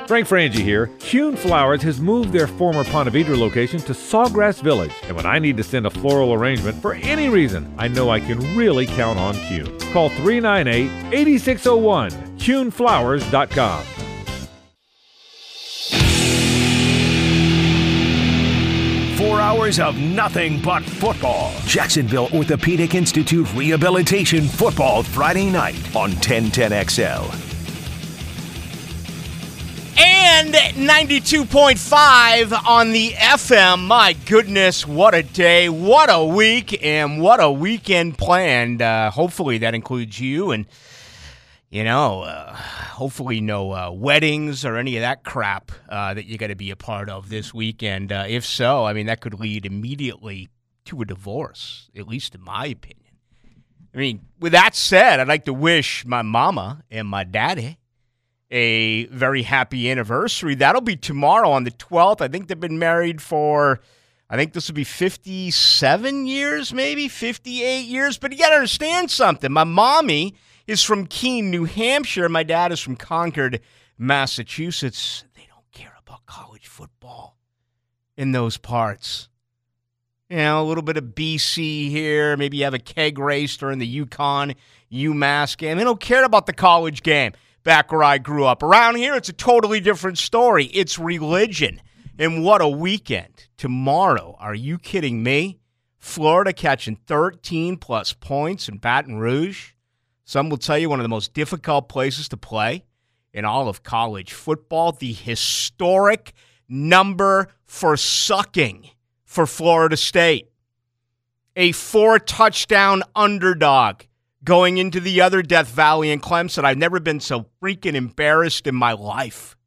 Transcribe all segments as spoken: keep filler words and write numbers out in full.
Frank Frangie here. Kuhn Flowers has moved their former Ponte Vedra location to Sawgrass Village. And when I need to send a floral arrangement for any reason, I know I can really count on Kuhn. Call three nine eight, eight six zero one, kuhn flowers dot com. Four hours of nothing but football. Jacksonville Orthopedic Institute Rehabilitation Football Friday night on ten ten X L. And ninety-two point five on the F M. My goodness, what a day, what a week, and what a weekend planned. Uh, hopefully that includes you and, you know, uh, hopefully no uh, weddings or any of that crap uh, that you got to be a part of this weekend. Uh, if so, I mean, that could lead immediately to a divorce, at least in my opinion. I mean, with that said, I'd like to wish my mama and my daddy a very happy anniversary. That'll be tomorrow on the twelfth. I think they've been married for, I think this will be fifty-seven years, maybe fifty-eight years. But you got to understand something. My mommy is from Keene, New Hampshire. My dad is from Concord, Massachusetts. They don't care about college football in those parts. You know, a little bit of B C here. Maybe you have a keg race during the UConn UMass game. They don't care about the college game. Back where I grew up. Around here, it's a totally different story. It's religion. And what a weekend. Tomorrow, are you kidding me? Florida catching thirteen plus points in Baton Rouge. Some will tell you one of the most difficult places to play in all of college football. The historic number for sucking for Florida State. A four-touchdown underdog going into the other Death Valley in Clemson. I've never been so freaking embarrassed in my life.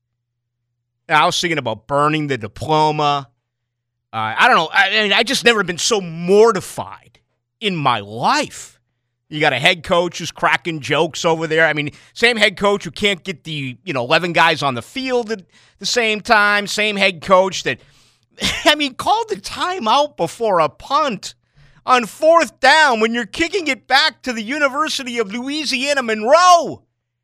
And I was thinking about burning the diploma. Uh, I don't know. I mean, I just never been so mortified in my life. You got a head coach who's cracking jokes over there. I mean, same head coach who can't get the, you know, eleven guys on the field at the same time. Same head coach that, I mean, called the timeout before a punt on fourth down when you're kicking it back to the University of Louisiana Monroe.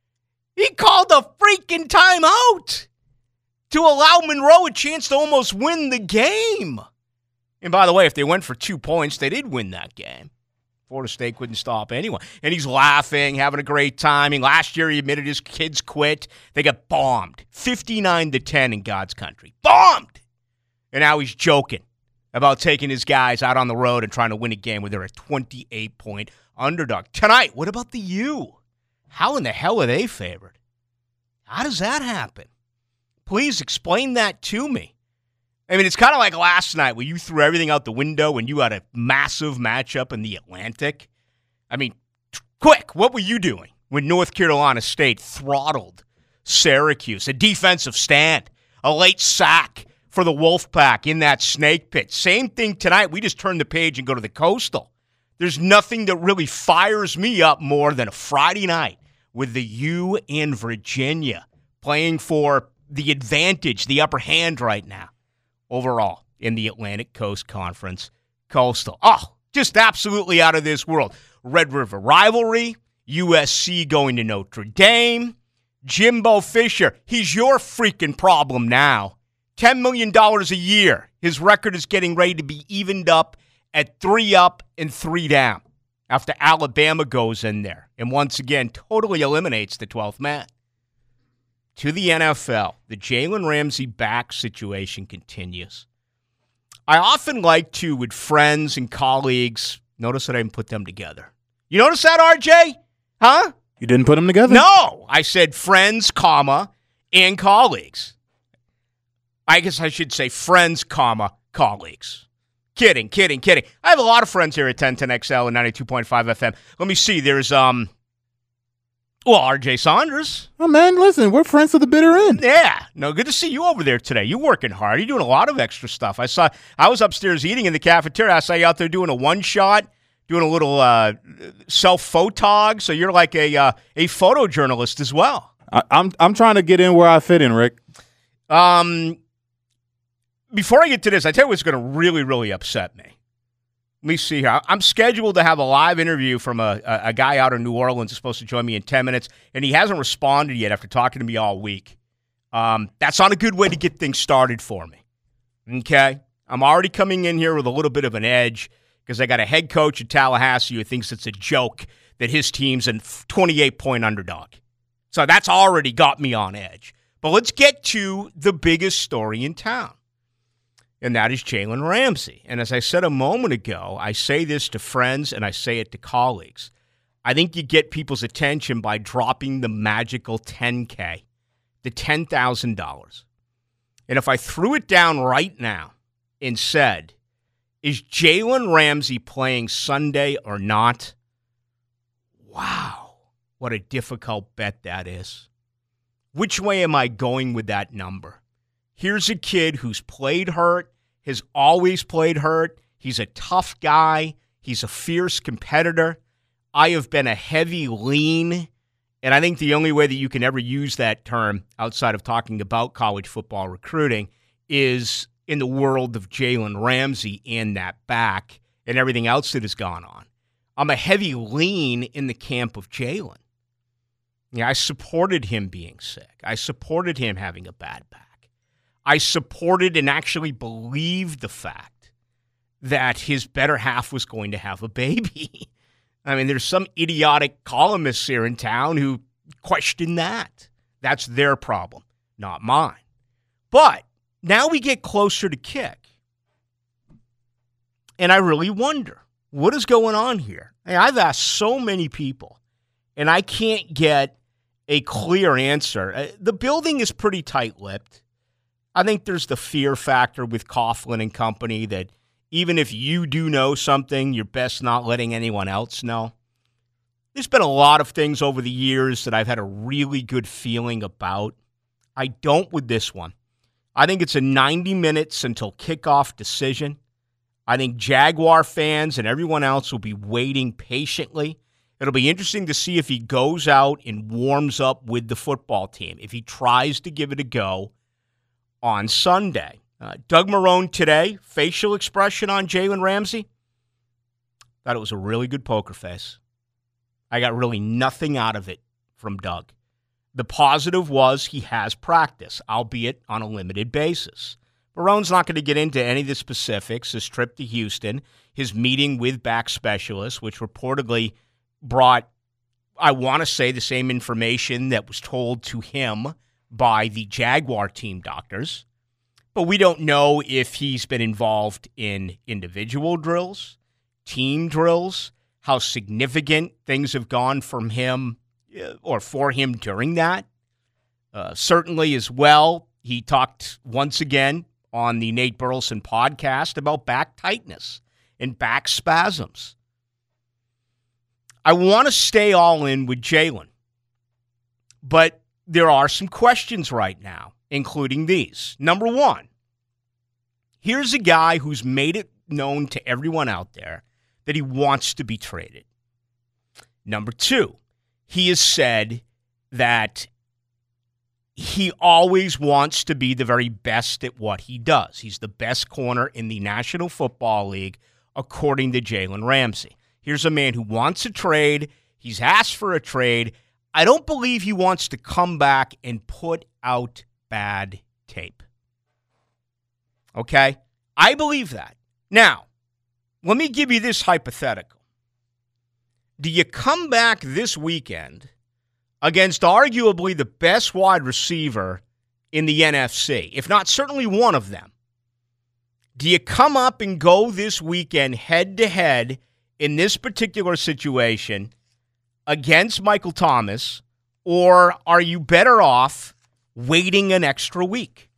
He called a freaking timeout to allow Monroe a chance to almost win the game. And by the way, if they went for two points, they did win that game. Florida State couldn't stop anyone. And he's laughing, having a great time. I mean, last year he admitted his kids quit. They got bombed. fifty-nine to ten in God's country. Bombed! And now he's joking about taking his guys out on the road and trying to win a game where they're a twenty-eight point underdog. Tonight, what about the U? How in the hell are they favored? How does that happen? Please explain that to me. I mean, it's kind of like last night where you threw everything out the window when you had a massive matchup in the Atlantic. I mean, t- quick, what were you doing when North Carolina State throttled Syracuse? A defensive stand, a late sack for the Wolfpack in that snake pit. Same thing tonight. We just turn the page and go to the Coastal. There's nothing that really fires me up more than a Friday night with the U in Virginia playing for the advantage, the upper hand right now overall in the Atlantic Coast Conference. Coastal. Oh, just absolutely out of this world. Red River rivalry, U S C going to Notre Dame, Jimbo Fisher. He's your freaking problem now. ten million dollars a year. His record is getting ready to be evened up at three up and three down after Alabama goes in there and once again totally eliminates the twelfth man. To the N F L, the Jalen Ramsey back situation continues. I often like to, with friends and colleagues, notice that I didn't put them together. You notice that, R J? Huh? You didn't put them together? No. I said friends, comma, and colleagues. I guess I should say friends, comma, colleagues. Kidding, kidding, kidding. I have a lot of friends here at ten ten X L and ninety-two point five F M. Let me see. There's, um, well, R J Saunders. Oh, man, listen, we're friends to the bitter end. Yeah. No, good to see you over there today. You're working hard. You're doing a lot of extra stuff. I saw, I was upstairs eating in the cafeteria. I saw you out there doing a one-shot, doing a little uh, self-photog. So you're like a uh, a photojournalist as well. I, I'm I'm trying to get in where I fit in, Rick. Um, before I get to this, I tell you what's going to really, really upset me. Let me see here. I'm scheduled to have a live interview from a, a, a guy out in New Orleans who's supposed to join me in ten minutes, and he hasn't responded yet after talking to me all week. Um, that's not a good way to get things started for me. Okay? I'm already coming in here with a little bit of an edge because I got a head coach at Tallahassee who thinks it's a joke that his team's a twenty-eight point underdog. So that's already got me on edge. But let's get to the biggest story in town, and that is Jalen Ramsey. And as I said a moment ago, I say this to friends and I say it to colleagues. I think you get people's attention by dropping the magical ten K, the ten thousand dollars. And if I threw it down right now and said, is Jalen Ramsey playing Sunday or not? Wow, what a difficult bet that is. Which way am I going with that number? Here's a kid who's played hurt, has always played hurt. He's a tough guy. He's a fierce competitor. I have been a heavy lean, and I think the only way that you can ever use that term outside of talking about college football recruiting is in the world of Jalen Ramsey and that back and everything else that has gone on. I'm a heavy lean in the camp of Jalen. Yeah, I supported him being sick. I supported him having a bad back. I supported and actually believed the fact that his better half was going to have a baby. I mean, there's some idiotic columnists here in town who question that. That's their problem, not mine. But now we get closer to kick. And I really wonder, what is going on here? Hey, I've asked so many people, and I can't get a clear answer. The building is pretty tight-lipped. I think there's the fear factor with Coughlin and company that even if you do know something, you're best not letting anyone else know. There's been a lot of things over the years that I've had a really good feeling about. I don't with this one. I think it's a ninety minutes until kickoff decision. I think Jaguar fans and everyone else will be waiting patiently. It'll be interesting to see if he goes out and warms up with the football team, if he tries to give it a go on Sunday. Uh, Doug Marrone today, facial expression on Jalen Ramsey. Thought it was a really good poker face. I got really nothing out of it from Doug. The positive was he has practice, albeit on a limited basis. Marrone's not going to get into any of the specifics, his trip to Houston, his meeting with back specialists, which reportedly brought, I want to say, the same information that was told to him by the Jaguar team doctors. But we don't know if he's been involved in individual drills, team drills, how significant things have gone from him or for him during that. Uh, certainly as well, he talked once again on the Nate Burleson podcast about back tightness and back spasms. I want to stay all in with Jalen, but there are some questions right now, including these. Number one, here's a guy who's made it known to everyone out there that he wants to be traded. Number two, he has said that he always wants to be the very best at what he does. He's the best corner in the National Football League, according to Jalen Ramsey. Here's a man who wants a trade. He's asked for a trade. I don't believe he wants to come back and put out bad tape. Okay? I believe that. Now, let me give you this hypothetical. Do you come back this weekend against arguably the best wide receiver in the N F C, if not certainly one of them? Do you come up and go this weekend head-to-head in this particular situation against Michael Thomas, or are you better off waiting an extra week?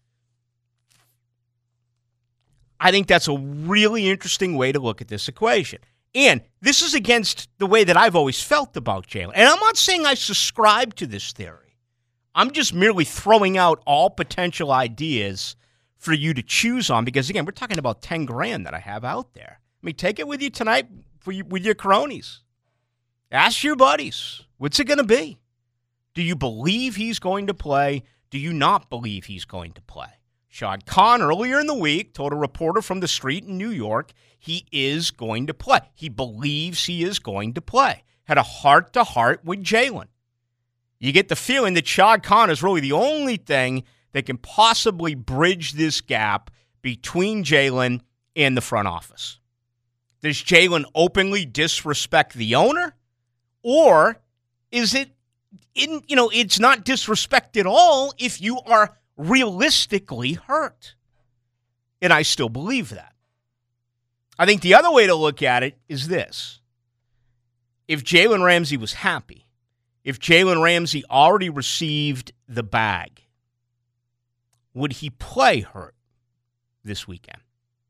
I think that's a really interesting way to look at this equation. And this is against the way that I've always felt about Jalen. And I'm not saying I subscribe to this theory. I'm just merely throwing out all potential ideas for you to choose on because, again, we're talking about ten grand that I have out there. I mean, take it with you tonight for you, with your cronies. Ask your buddies, what's it going to be? Do you believe he's going to play? Do you not believe he's going to play? Shad Khan earlier in the week told a reporter from the street in New York he is going to play. He believes he is going to play. Had a heart-to-heart with Jalen. You get the feeling that Shad Khan is really the only thing that can possibly bridge this gap between Jalen and the front office. Does Jalen openly disrespect the owner? Or is it, in, you know, it's not disrespect at all if you are realistically hurt? And I still believe that. I think the other way to look at it is this. If Jalen Ramsey was happy, if Jalen Ramsey already received the bag, would he play hurt this weekend?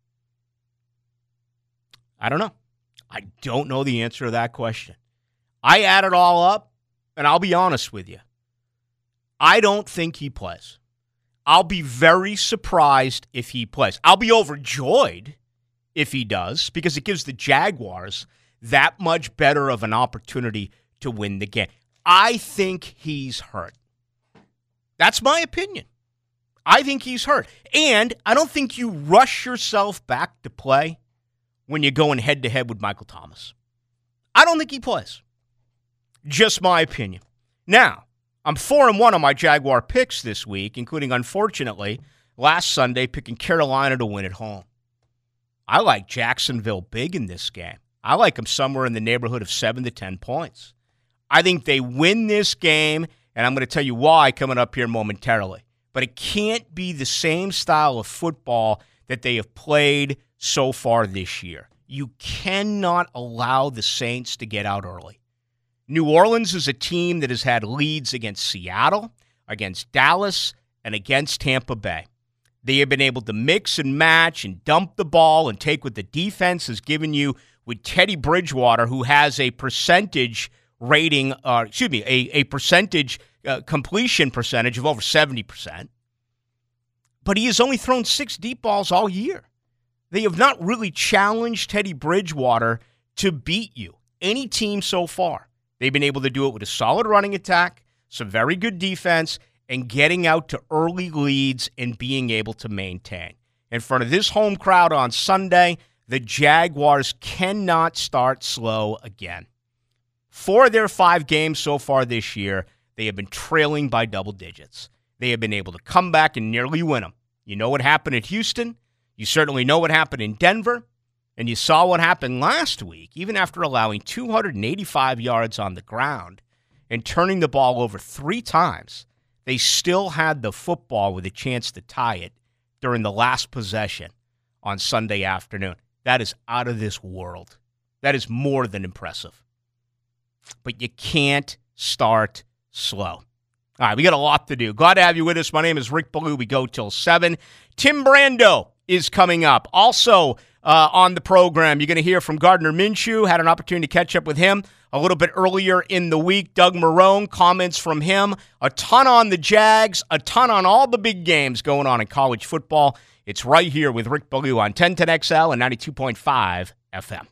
I don't know. I don't know the answer to that question. I add it all up, and I'll be honest with you. I don't think he plays. I'll be very surprised if he plays. I'll be overjoyed if he does, because it gives the Jaguars that much better of an opportunity to win the game. I think he's hurt. That's my opinion. I think he's hurt. And I don't think you rush yourself back to play when you're going head-to-head with Michael Thomas. I don't think he plays. Just my opinion. Now, I'm four and one on my Jaguar picks this week, including, unfortunately, last Sunday picking Carolina to win at home. I like Jacksonville big in this game. I like them somewhere in the neighborhood of seven to ten points. I think they win this game, and I'm going to tell you why coming up here momentarily. But it can't be the same style of football that they have played so far this year. You cannot allow the Saints to get out early. New Orleans is a team that has had leads against Seattle, against Dallas, and against Tampa Bay. They have been able to mix and match and dump the ball and take what the defense has given you with Teddy Bridgewater, who has a percentage rating, uh, excuse me, a, a percentage uh, completion percentage of over seventy percent. But he has only thrown six deep balls all year. They have not really challenged Teddy Bridgewater to beat you, any team so far. They've been able to do it with a solid running attack, some very good defense, and getting out to early leads and being able to maintain. In front of this home crowd on Sunday, the Jaguars cannot start slow again. Four of their five games so far this year, they have been trailing by double digits. They have been able to come back and nearly win them. You know what happened at Houston. You certainly know what happened in Denver. And you saw what happened last week, even after allowing two hundred eighty-five yards on the ground and turning the ball over three times. They still had the football with a chance to tie it during the last possession on Sunday afternoon. That is out of this world. That is more than impressive. But you can't start slow. All right, we got a lot to do. Glad to have you with us. My name is Rick Ballou. We go till seven. Tim Brando is coming up. Also uh, on the program, you're going to hear from Gardner Minshew. Had an opportunity to catch up with him a little bit earlier in the week. Doug Marrone, comments from him. A ton on the Jags, a ton on all the big games going on in college football. It's right here with Rick Ballou on ten ten X L and ninety-two point five F M.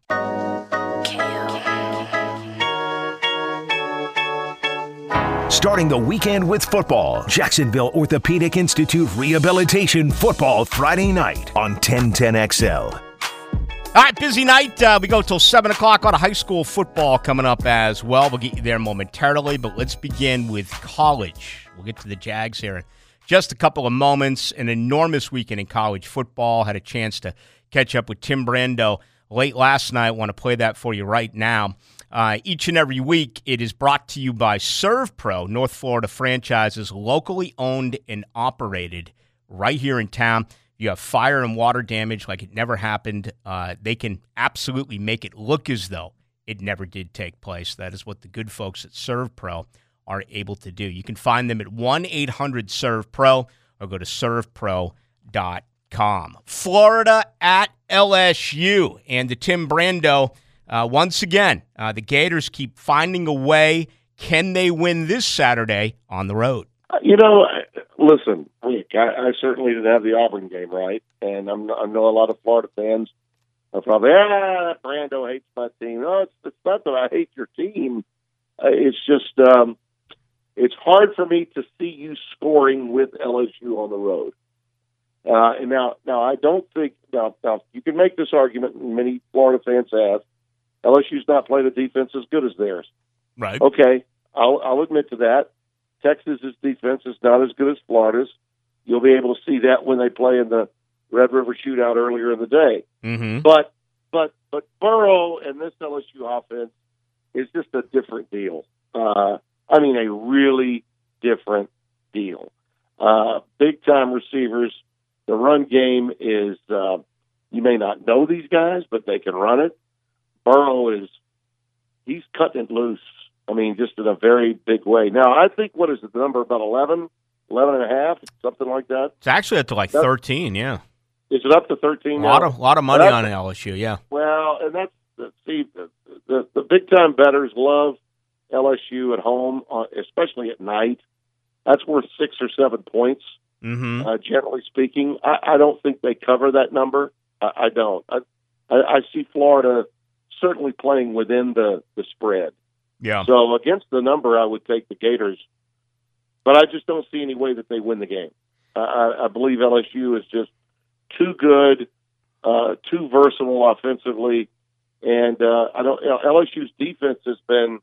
Starting the weekend with football. Jacksonville Orthopedic Institute Rehabilitation Football Friday night on ten ten X L. All right, busy night. Uh, we go till seven o'clock. A lot of high school football coming up as well. We'll get you there momentarily, but let's begin with college. We'll get to the Jags here in just a couple of moments. An enormous weekend in college football. Had a chance to catch up with Tim Brando late last night. Want to play that for you right now. Uh, each and every week, it is brought to you by ServPro, North Florida franchises, locally owned and operated right here in town. You have fire and water damage like it never happened. Uh, they can absolutely make it look as though it never did take place. That is what the good folks at ServPro are able to do. You can find them at one eight hundred serve pro or go to serve pro dot com. Florida at L S U and the Tim Brando. Uh, once again, uh, the Gators keep finding a way. Can they win this Saturday on the road? You know, listen, I, I certainly didn't have the Auburn game right, and I'm, I know a lot of Florida fans are probably, ah, Brando hates my team. No, it's, it's not that I hate your team. Uh, it's just um, it's hard for me to see you scoring with L S U on the road. Uh, and now, now I don't think now, now you can make this argument, and many Florida fans have. L S U's not played a defense as good as theirs. Right. Okay, I'll, I'll admit to that. Texas's defense is not as good as Florida's. You'll be able to see that when they play in the Red River Shootout earlier in the day. Mm-hmm. But but but Burrow and this L S U offense is just a different deal. Uh, I mean, a really different deal. Uh, big time receivers. The run game is. Uh, you may not know these guys, but they can run it. Burrow is. He's cutting it loose. I mean, just in a very big way. Now, I think, what is it, the number, about eleven, eleven and a half, something like that? It's actually up to like that's, thirteen, yeah. Is it up to thirteen now? A lot now? of, lot of money on L S U, yeah. Well, and that's, see, the, the, the big-time bettors love L S U at home, uh, especially at night. That's worth six or seven points, mm-hmm. uh, generally speaking. I, I don't think they cover that number. I, I don't. I, I, I see Florida certainly playing within the, the spread. Yeah. So against the number, I would take the Gators, but I just don't see any way that they win the game. I, I believe L S U is just too good, uh, too versatile offensively, and uh, I don't. You know, L S U's defense has been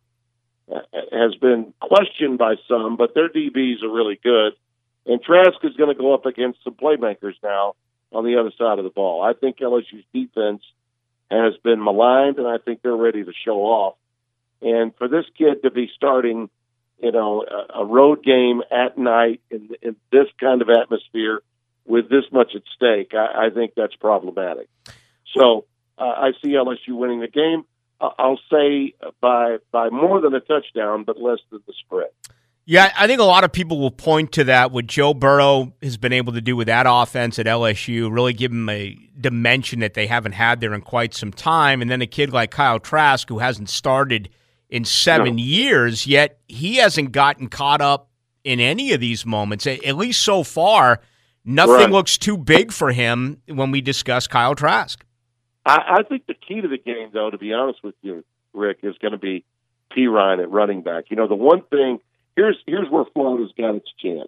has been questioned by some, but their D Bs are really good, and Trask is going to go up against some playmakers now on the other side of the ball. I think L S U's defense has been maligned, and I think they're ready to show off. And for this kid to be starting, you know, a, a road game at night in, in this kind of atmosphere with this much at stake, I, I think that's problematic. So uh, I see L S U winning the game. Uh, I'll say by by more than a touchdown, but less than the spread. Yeah, I think a lot of people will point to that, what Joe Burrow has been able to do with that offense at L S U, really give him a dimension that they haven't had there in quite some time. And then a kid like Kyle Trask, who hasn't started in seven no. years, yet he hasn't gotten caught up in any of these moments. At least so far, nothing right. looks too big for him when we discuss Kyle Trask. I, I think the key to the game, though, to be honest with you, Rick, is going to be P. Ryan at running back. You know, the one thing, here's here's where Florida's got its chance.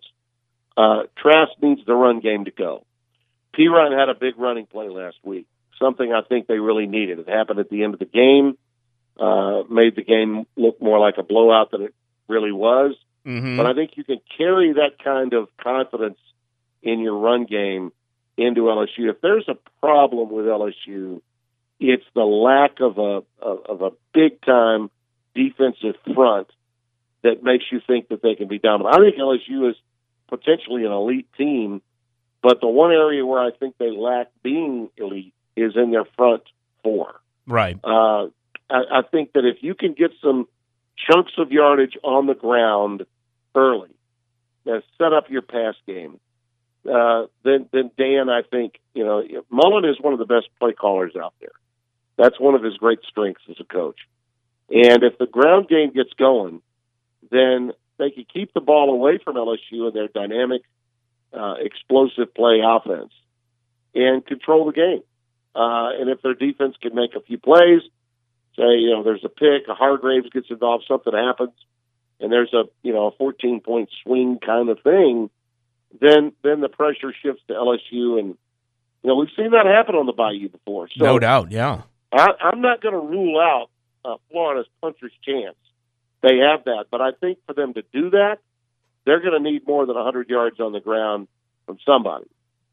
Uh, Trask needs the run game to go. P. Ryan had a big running play last week, something I think they really needed. It happened at the end of the game. Uh, made the game look more like a blowout than it really was. Mm-hmm. But I think you can carry that kind of confidence in your run game into L S U. If there's a problem with L S U, it's the lack of a of a big time defensive front that makes you think that they can be dominant. I think L S U is potentially an elite team, but the one area where I think they lack being elite is in their front four. Right. Uh, I, I think that if you can get some chunks of yardage on the ground early, uh, set up your pass game, uh, then then Dan, I think, you know, Mullen is one of the best play callers out there. That's one of his great strengths as a coach. And if the ground game gets going, then they can keep the ball away from L S U and their dynamic, uh, explosive play offense and control the game. Uh, and if their defense can make a few plays, say, you know, there's a pick, a Hargraves gets involved, something happens, and there's a, you know, a fourteen-point swing kind of thing, then then the pressure shifts to L S U. And, you know, we've seen that happen on the Bayou before. So no doubt, yeah. I, I'm not going to rule out uh, Florida's puncher's chance. They have that. But I think for them to do that, they're going to need more than one hundred yards on the ground from somebody.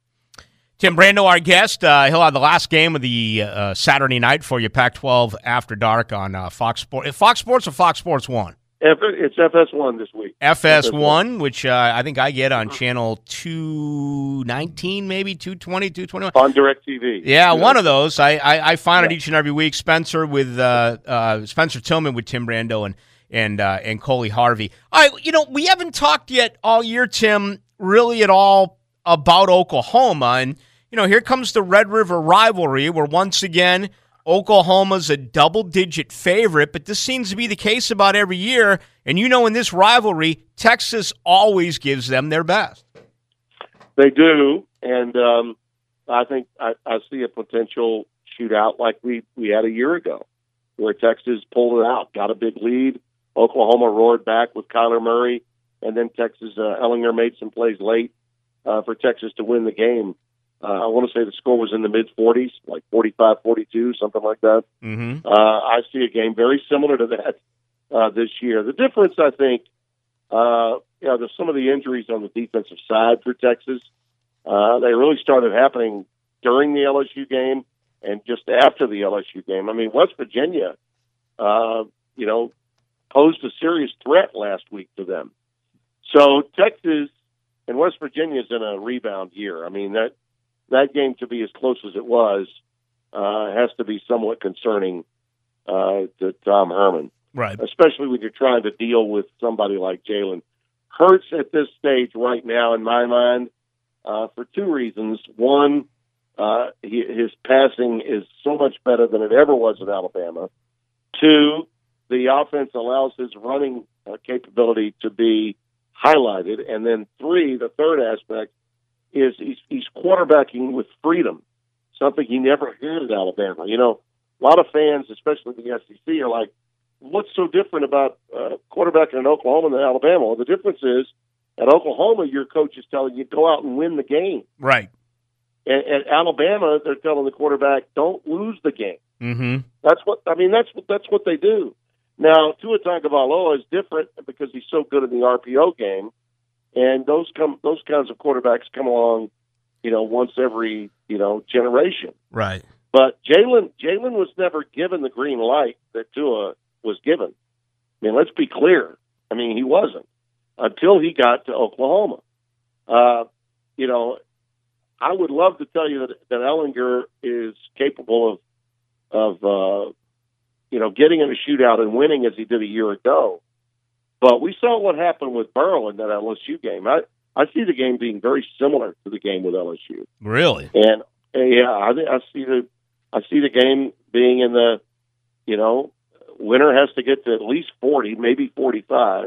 Tim Brando, our guest, uh, he'll have the last game of the uh, Saturday night for you, Pac twelve After Dark on uh, Fox Sports. Fox Sports or Fox Sports one? F- it's F S one this week. F S one, which uh, I think I get on channel two nineteen, maybe two twenty, two twenty-one. On DirecTV. Yeah, one of those. I, I, I find yeah. it each and every week. Spencer with uh, uh, Spencer Tillman with Tim Brando and and uh, and Coley Harvey. All right, you know, we haven't talked yet all year, Tim, really at all about Oklahoma. And, you know, here comes the Red River rivalry where once again Oklahoma's a double-digit favorite, but this seems to be the case about every year. And you know in this rivalry, Texas always gives them their best. They do, and um, I think I, I see a potential shootout like we, we had a year ago where Texas pulled it out, got a big lead. Oklahoma roared back with Kyler Murray, and then Texas, uh, Ellinger made some plays late uh, for Texas to win the game. Uh, I want to say the score was in the mid-forties, like forty-five forty-two, something like that. Mm-hmm. Uh, I see a game very similar to that uh, this year. The difference, I think, uh, you know, there's some of the injuries on the defensive side for Texas. Uh, they really started happening during the L S U game and just after the L S U game. I mean, West Virginia, uh, you know, posed a serious threat last week to them. So Texas and West Virginia is in a rebound year. I mean, that that game, to be as close as it was, uh, has to be somewhat concerning uh, to Tom Herman. Right. Especially when you're trying to deal with somebody like Jalen Hurts at this stage right now, in my mind, uh, for two reasons. One, uh, he, his passing is so much better than it ever was at Alabama. Two, the offense allows his running uh, capability to be highlighted. And then three, the third aspect is he's, he's quarterbacking with freedom, something he never had at Alabama. You know, a lot of fans, especially in the S E C, are like, what's so different about uh, quarterbacking in Oklahoma than Alabama? Well, the difference is at Oklahoma, your coach is telling you, go out and win the game. Right. And at Alabama, they're telling the quarterback, don't lose the game. Mm-hmm. That's what I mean. That's what that's what they do. Now, Tua Tagovailoa is different because he's so good in the R P O game, and those come those kinds of quarterbacks come along, you know, once every you know generation. Right. But Jalen Jalen was never given the green light that Tua was given. I mean, let's be clear. I mean, he wasn't until he got to Oklahoma. Uh, you know, I would love to tell you that, that Ehlinger is capable of of uh, you know getting in a shootout and winning as he did a year ago. But we saw what happened with Burrow in that L S U game. I I see the game being very similar to the game with L S U. Really? And uh, yeah, I, I see the I see the game being in the you know. Winner has to get to at least forty, maybe forty-five,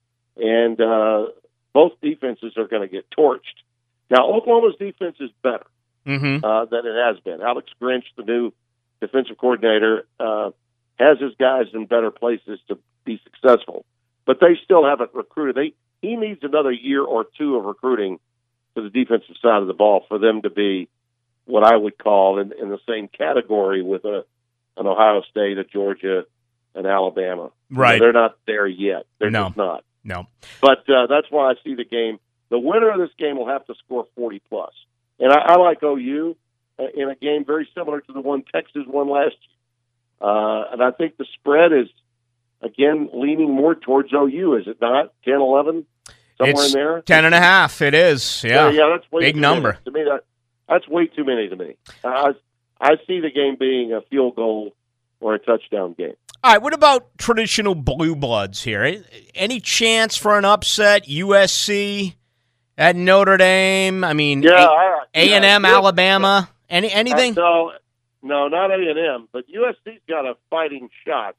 and uh, both defenses are going to get torched. Now, Oklahoma's defense is better mm-hmm. uh, than it has been. Alex Grinch, the new defensive coordinator, uh, has his guys in better places to be successful, but they still haven't recruited. They, he needs another year or two of recruiting to the defensive side of the ball for them to be what I would call in, in the same category with a, an Ohio State, a Georgia, and Alabama. Right. You know, they're not there yet. They're no. just not. No. But uh, that's why I see the game. The winner of this game will have to score forty plus. And I, I like O U in a game very similar to the one Texas won last year. Uh, and I think the spread is, again, leaning more towards O U, is it not? ten, eleven, somewhere it's in there? ten and a half. It is. Yeah. Yeah, yeah that's way big too number. Many. To me, that, that's way too many to me. I, I see the game being a field goal or a touchdown game. All right, what about traditional blue bloods here? Any chance for an upset? U S C at Notre Dame? I mean, yeah, A and M, yeah, Alabama? Any anything? Uh, no, no, not A and M, but U S C's got a fighting shot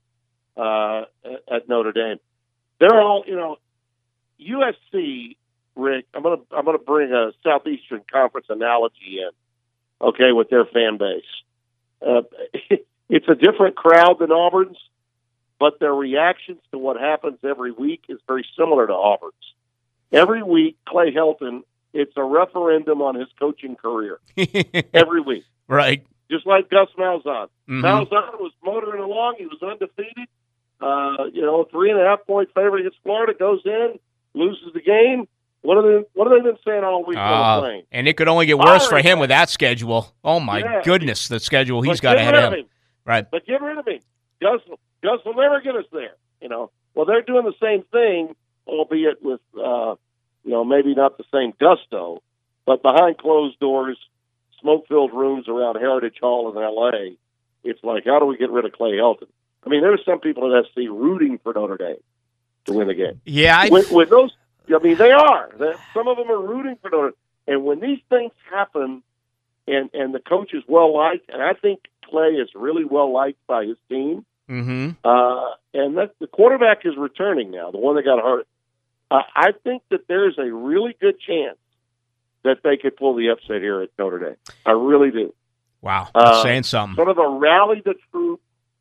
uh, at Notre Dame. They're all, you know, U S C. Rick, I'm gonna I'm gonna bring a Southeastern Conference analogy in, okay, with their fan base. Uh, it's a different crowd than Auburn's, but their reactions to what happens every week is very similar to Auburn's. Every week, Clay Helton, it's a referendum on his coaching career. Every week. Right. Just like Gus Malzahn. Mm-hmm. Malzahn was motoring along. He was undefeated. Uh, you know, three and a half point favorite against Florida, goes in, loses the game. What are they, what have they been saying all week uh, on the plane? And it could only get worse for him with that schedule. Oh, my yeah. goodness, the schedule he's But got get ahead rid of him. him. Right. But get rid of him. Gus, Gus will never get us there. You know, well, they're doing the same thing, albeit with, uh, you know, maybe not the same gusto, but behind closed doors, smoke-filled rooms around Heritage Hall in L A, it's like, how do we get rid of Clay Helton? I mean, there's some people at S C rooting for Notre Dame to win the game. Yeah. I... With, with those, I mean, they are. They're, some of them are rooting for Notre Dame. And when these things happen, and, and the coach is well-liked, and I think Clay is really well-liked by his team, mm-hmm. uh, and that, the quarterback is returning now, the one that got hurt. Uh, I think that there's a really good chance that they could pull the upset here at Notre Dame. I really do. Wow, that's uh, saying something. Sort of a rally the troop.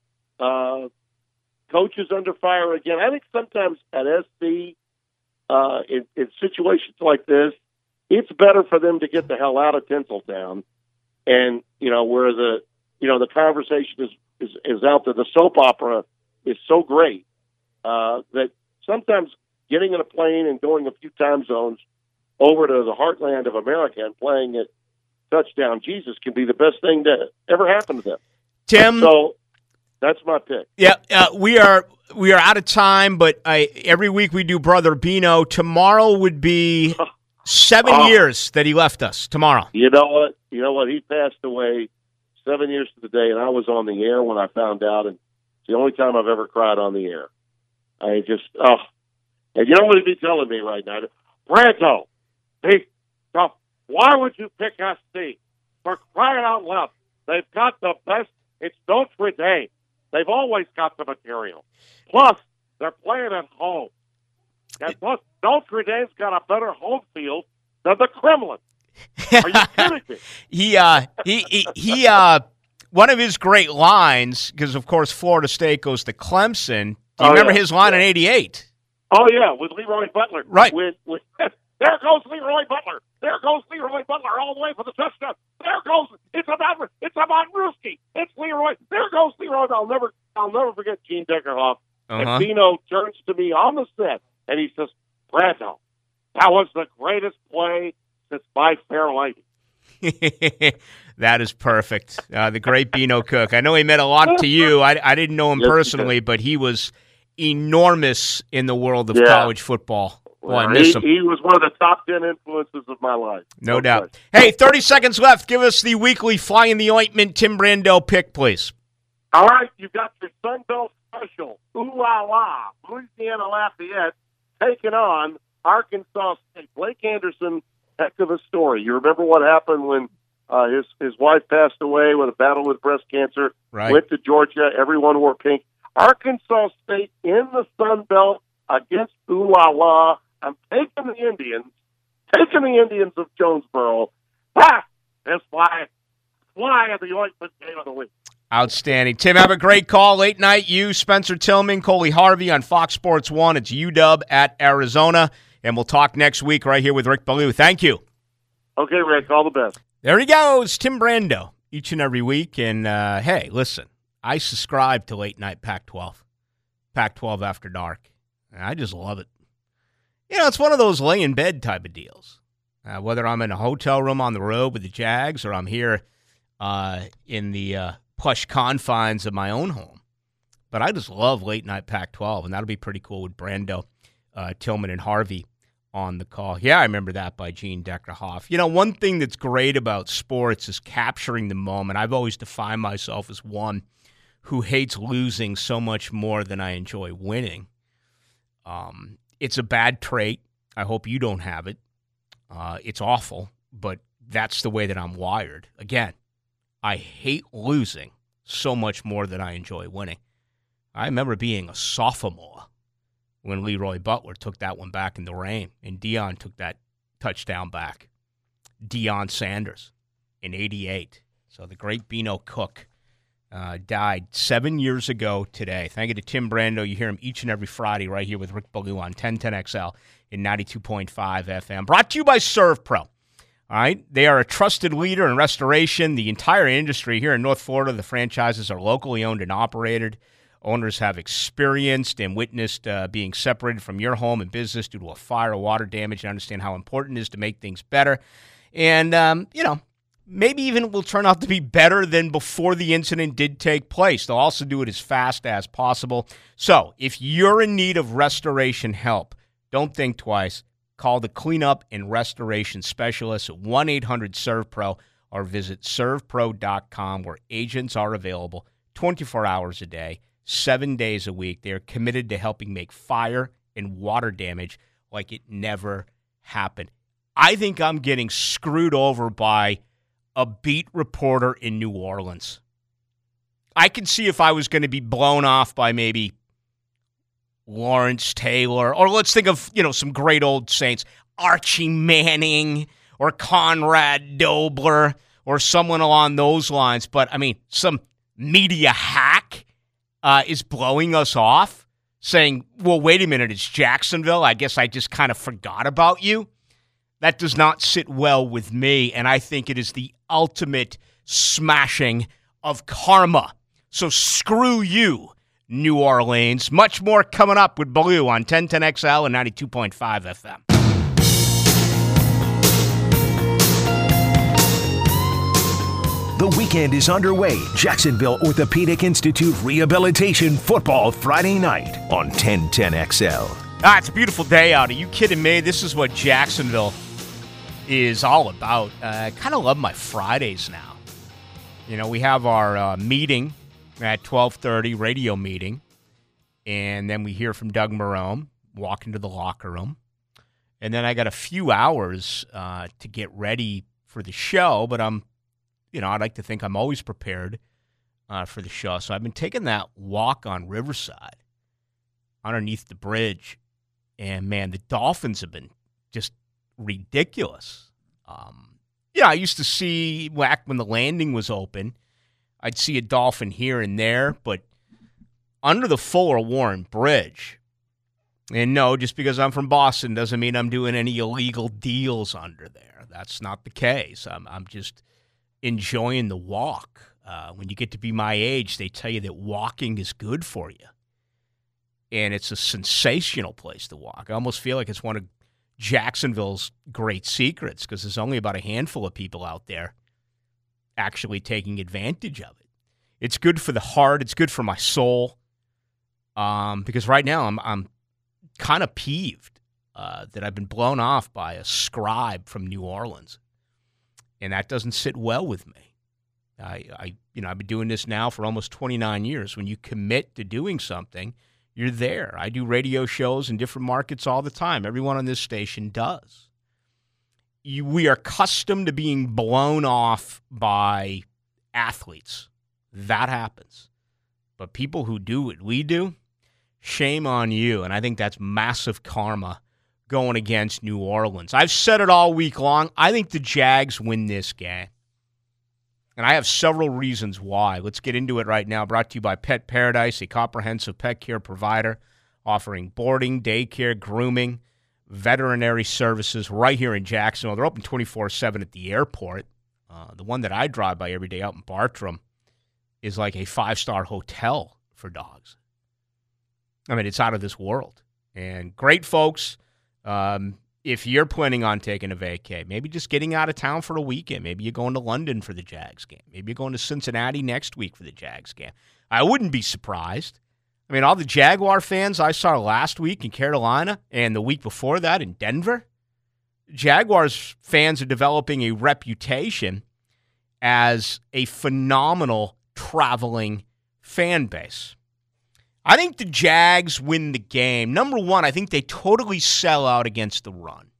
Uh, coaches under fire again. I think sometimes at S C, uh, in, in situations like this, it's better for them to get the hell out of Tinseltown, and you know where the you know the conversation is is, is out there. The soap opera is so great uh, that sometimes getting in a plane and going a few time zones over to the heartland of America and playing at Touchdown Jesus can be the best thing to ever happen to them. Tim, so that's my pick. Yeah, uh, we are we are out of time, but I, every week we do Brother Bino. Tomorrow would be seven oh. years that he left us. Tomorrow. You know what? You know what? He passed away seven years to the day, and I was on the air when I found out, and it's the only time I've ever cried on the air. I just, oh. And you know what he'd be telling me right now? Branto, he, so why would you pick S C? For crying out loud. They've got the best. It's Notre Dame. They've always got the material. Plus, they're playing at home. And plus, Notre Dame's got a better home field than the Kremlin. Are you kidding me? he, uh, he, he, he, uh, one of his great lines, because of course Florida State goes to Clemson. Do you oh, remember yeah. his line yeah. in eighty-eight? Oh, yeah, with Leroy Butler. Right. With, with, there goes Leroy Butler. There goes Leroy Butler all the way for the touchdown. There goes, it's about, it's about Ruski. It's Leroy. There goes Leroy. I'll never, I'll never forget Gene Deckerhoff. Uh-huh. And Bino turns to me on the set, and he says, Branto, that was the greatest play since My Fair Lady. That is perfect. Uh, the great Bino Cook. I know he meant a lot to you. I, I didn't know him yes, personally, he but he was enormous in the world of yeah. college football. Well, I Well, miss he, him. he was one of the top ten influences of my life. No no doubt. question. Hey, thirty seconds left. Give us the weekly Fly in the Ointment Tim Brando pick, please. All right, you've got your Sun Belt special. Ooh la la, Louisiana Lafayette taking on Arkansas State. Blake Anderson, heck of a story. You remember what happened when uh, his his wife passed away with a battle with breast cancer. Right. Went to Georgia. Everyone wore pink. Arkansas State in the Sun Belt against Ooh la la. I'm taking the Indians, taking the Indians of Jonesboro. Ah, that's why fly of the ointment game of the week. Outstanding. Tim, have a great call. Late night, you, Spencer Tillman, Coley Harvey on Fox Sports one. It's U W at Arizona. And we'll talk next week right here with Rick Ballou. Thank you. Okay, Rick, all the best. There he goes, Tim Brando, each and every week. And, uh, hey, listen, I subscribe to Late Night Pac twelve, Pac twelve After Dark. I just love it. You know, it's one of those lay in bed type of deals. Uh, whether I'm in a hotel room on the road with the Jags or I'm here uh, in the uh, plush confines of my own home. But I just love Late Night Pac twelve, and that'll be pretty cool with Brando, uh, Tillman, and Harvey on the call. Yeah, I remember that by Gene Deckerhoff. You know, one thing that's great about sports is capturing the moment. I've always defined myself as one who hates losing so much more than I enjoy winning. Um, it's a bad trait. I hope you don't have it. Uh, it's awful, but that's the way that I'm wired. Again, I hate losing so much more than I enjoy winning. I remember being a sophomore when Leroy Butler took that one back in the rain, and Deion took that touchdown back. Deion Sanders in eighty-eight. So the great Bino Cook uh, died seven years ago today. Thank you to Tim Brando. You hear him each and every Friday right here with Rick Ballou on ten ten X L in ninety-two point five F M. Brought to you by ServPro. All right, they are a trusted leader in restoration. The entire industry here in North Florida, the franchises are locally owned and operated. Owners have experienced and witnessed uh, being separated from your home and business due to a fire or water damage and understand how important it is to make things better. And, um, you know, maybe even it will turn out to be better than before the incident did take place. They'll also do it as fast as possible. So if you're in need of restoration help, don't think twice. Call the cleanup and restoration specialists at one eight hundred serve pro or visit serve pro dot com where agents are available twenty-four hours a day, seven days a week. They are committed to helping make fire and water damage like it never happened. I think I'm getting screwed over by a beat reporter in New Orleans. I can see if I was going to be blown off by maybe Lawrence Taylor, or let's think of, you know, some great old Saints, Archie Manning or Conrad Dobler or someone along those lines. But, I mean, some media hack uh, is blowing us off, saying, well, wait a minute, it's Jacksonville. I guess I just kind of forgot about you. That does not sit well with me, and I think it is the ultimate smashing of karma. So screw you, New Orleans. Much more coming up with Blue on ten ten X L and ninety-two point five F M. The weekend is underway. Jacksonville Orthopedic Institute Rehabilitation Football Friday night on ten ten X L. Ah, it's a beautiful day out. Are you kidding me? This is what Jacksonville is all about. Uh, I kind of love my Fridays now. You know, we have our uh, meeting at twelve thirty, radio meeting, and then we hear from Doug Marrone, walk into the locker room, and then I got a few hours uh, to get ready for the show, but I'm You know, I'd like to think I'm always prepared uh, for the show. So I've been taking that walk on Riverside underneath the bridge. And, man, the dolphins have been just ridiculous. Um, yeah, I used to see back when the landing was open, I'd see a dolphin here and there. But under the Fuller Warren Bridge, and no, just because I'm from Boston doesn't mean I'm doing any illegal deals under there. That's not the case. I'm, I'm just enjoying the walk. Uh, when you get to be my age, they tell you that walking is good for you. And it's a sensational place to walk. I almost feel like it's one of Jacksonville's great secrets because there's only about a handful of people out there actually taking advantage of it. It's good for the heart. It's good for my soul. Um, because right now I'm I'm kind of peeved uh, that I've been blown off by a scribe from New Orleans. And that doesn't sit well with me. I, I, you know, I've been doing this now for almost twenty-nine years. When you commit to doing something, you're there. I do radio shows in different markets all the time. Everyone on this station does. You, we are accustomed to being blown off by athletes. That happens. But people who do what we do, shame on you. And I think that's massive karma going against New Orleans. I've said it all week long. I think the Jags win this game. And I have several reasons why. Let's get into it right now. Brought to you by Pet Paradise, a comprehensive pet care provider offering boarding, daycare, grooming, veterinary services right here in Jacksonville. They're open twenty-four seven at the airport. Uh, the one that I drive by every day out in Bartram is like a five-star hotel for dogs. I mean, it's out of this world. And great folks. Um, if you're planning on taking a vacay, maybe just getting out of town for a weekend, maybe you're going to London for the Jags game, maybe you're going to Cincinnati next week for the Jags game, I wouldn't be surprised. I mean, all the Jaguar fans I saw last week in Carolina and the week before that in Denver, Jaguars fans are developing a reputation as a phenomenal traveling fan base. I think the Jags win the game. Number one, I think they totally sell out against the run.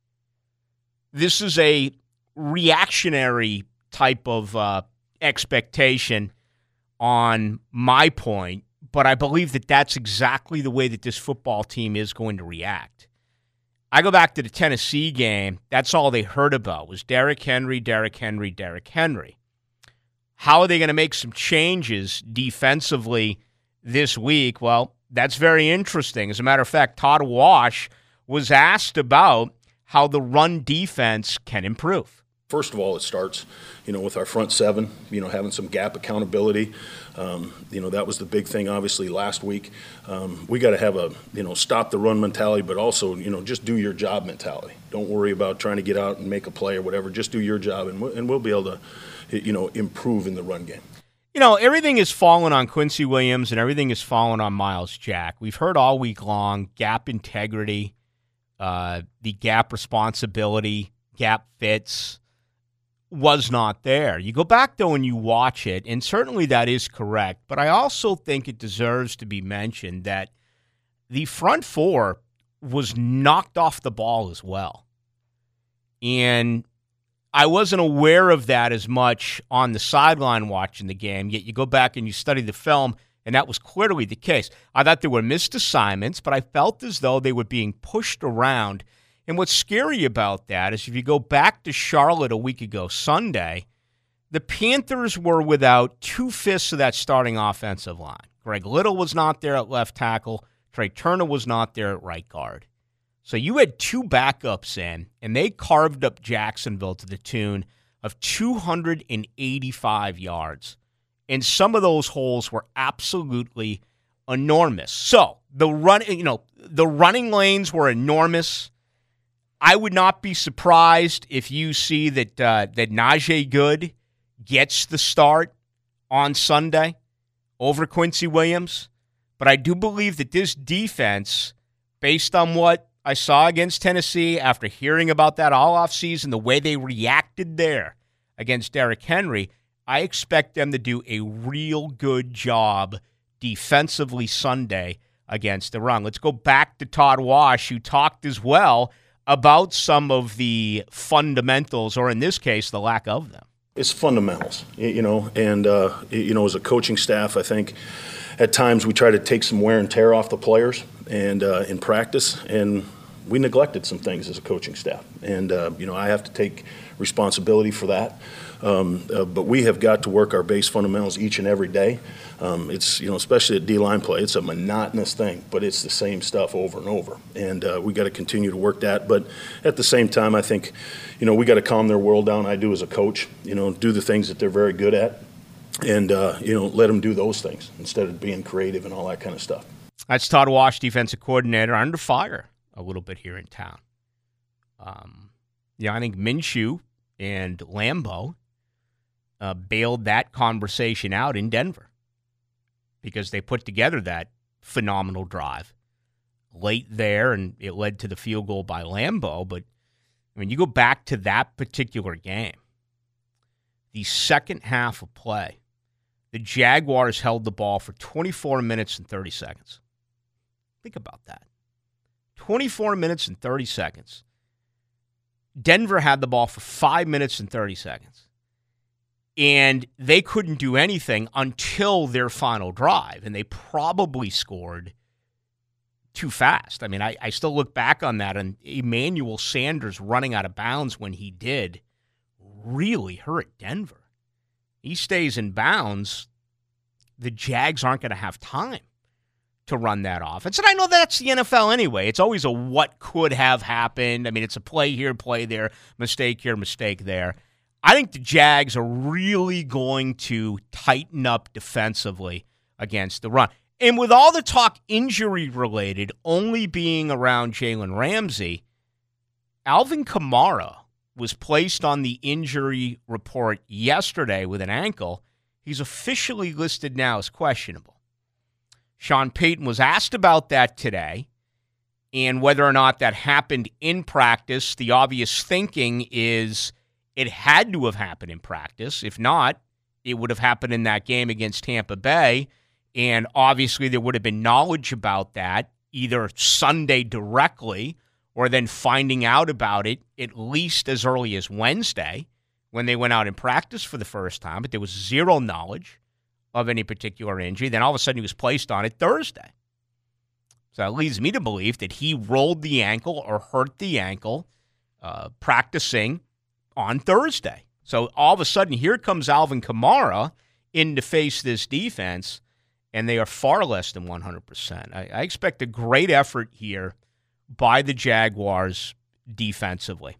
This is a reactionary type of uh, expectation on my point, but I believe that that's exactly the way that this football team is going to react. I go back to the Tennessee game. That's all they heard about was Derrick Henry, Derrick Henry, Derrick Henry. How are they going to make some changes defensively this week? Well, that's very interesting. As a matter of fact, Todd Wash was asked about how the run defense can improve. First of all, it starts, you know, with our front seven, you know, having some gap accountability. Um, you know, that was the big thing, obviously, last week. Um, we got to have a, you know, stop the run mentality, but also, you know, just do your job mentality. Don't worry about trying to get out and make a play or whatever. Just do your job, and we'll, and we'll be able to, you know, improve in the run game. You know, everything is falling on Quincy Williams and everything is falling on Myles Jack. We've heard all week long gap integrity, uh, the gap responsibility, gap fits was not there. You go back, though, and you watch it, and certainly that is correct, but I also think it deserves to be mentioned that the front four was knocked off the ball as well. And I wasn't aware of that as much on the sideline watching the game, yet you go back and you study the film, and that was clearly the case. I thought there were missed assignments, but I felt as though they were being pushed around. And what's scary about that is if you go back to Charlotte a week ago Sunday, the Panthers were without two-fifths of that starting offensive line. Greg Little was not there at left tackle. Trey Turner was not there at right guard. So you had two backups in, and they carved up Jacksonville to the tune of two hundred eighty-five yards. And some of those holes were absolutely enormous. So the run, you know, the running lanes were enormous. I would not be surprised if you see that uh, that Najee Good gets the start on Sunday over Quincy Williams. But I do believe that this defense, based on what I saw against Tennessee after hearing about that all offseason, the way they reacted there against Derrick Henry, I expect them to do a real good job defensively Sunday against the run. Let's go back to Todd Wash, who talked as well about some of the fundamentals, or in this case, the lack of them. It's fundamentals, you know, and, uh, you know, as a coaching staff, I think at times we try to take some wear and tear off the players and uh, in practice, and we neglected some things as a coaching staff. And, uh, you know, I have to take responsibility for that. Um, uh, but we have got to work our base fundamentals each and every day. Um, it's, you know, especially at D-line play, it's a monotonous thing, but it's the same stuff over and over. And uh, we got to continue to work that. But at the same time, I think, you know, we got to calm their world down. I do as a coach, you know, do the things that they're very good at and, uh, you know, let them do those things instead of being creative and all that kind of stuff. That's Todd Wash, defensive coordinator, under fire a little bit here in town. Um, yeah, I think Minshew and Lambeau Uh, bailed that conversation out in Denver because they put together that phenomenal drive late there, and it led to the field goal by Lambeau. But when you go back to that particular game, the second half of play, the Jaguars held the ball for twenty-four minutes and thirty seconds. Think about that. twenty-four minutes and thirty seconds. Denver had the ball for five minutes and thirty seconds. And they couldn't do anything until their final drive, and they probably scored too fast. I mean, I, I still look back on that, and Emmanuel Sanders running out of bounds when he did really hurt Denver. He stays in bounds, the Jags aren't going to have time to run that offense. And I know that's the N F L anyway. It's always a what could have happened. I mean, it's a play here, play there, mistake here, mistake there. I think the Jags are really going to tighten up defensively against the run. And with all the talk injury-related only being around Jalen Ramsey, Alvin Kamara was placed on the injury report yesterday with an ankle. He's officially listed now as questionable. Sean Payton was asked about that today and whether or not that happened in practice. The obvious thinking is it had to have happened in practice. If not, it would have happened in that game against Tampa Bay. And obviously there would have been knowledge about that either Sunday directly or then finding out about it at least as early as Wednesday when they went out in practice for the first time. But there was zero knowledge of any particular injury. Then all of a sudden he was placed on it Thursday. So that leads me to believe that he rolled the ankle or hurt the ankle uh, practicing on Thursday. So all of a sudden, here comes Alvin Kamara in to face this defense, and they are far less than one hundred percent. I, I expect a great effort here by the Jaguars defensively.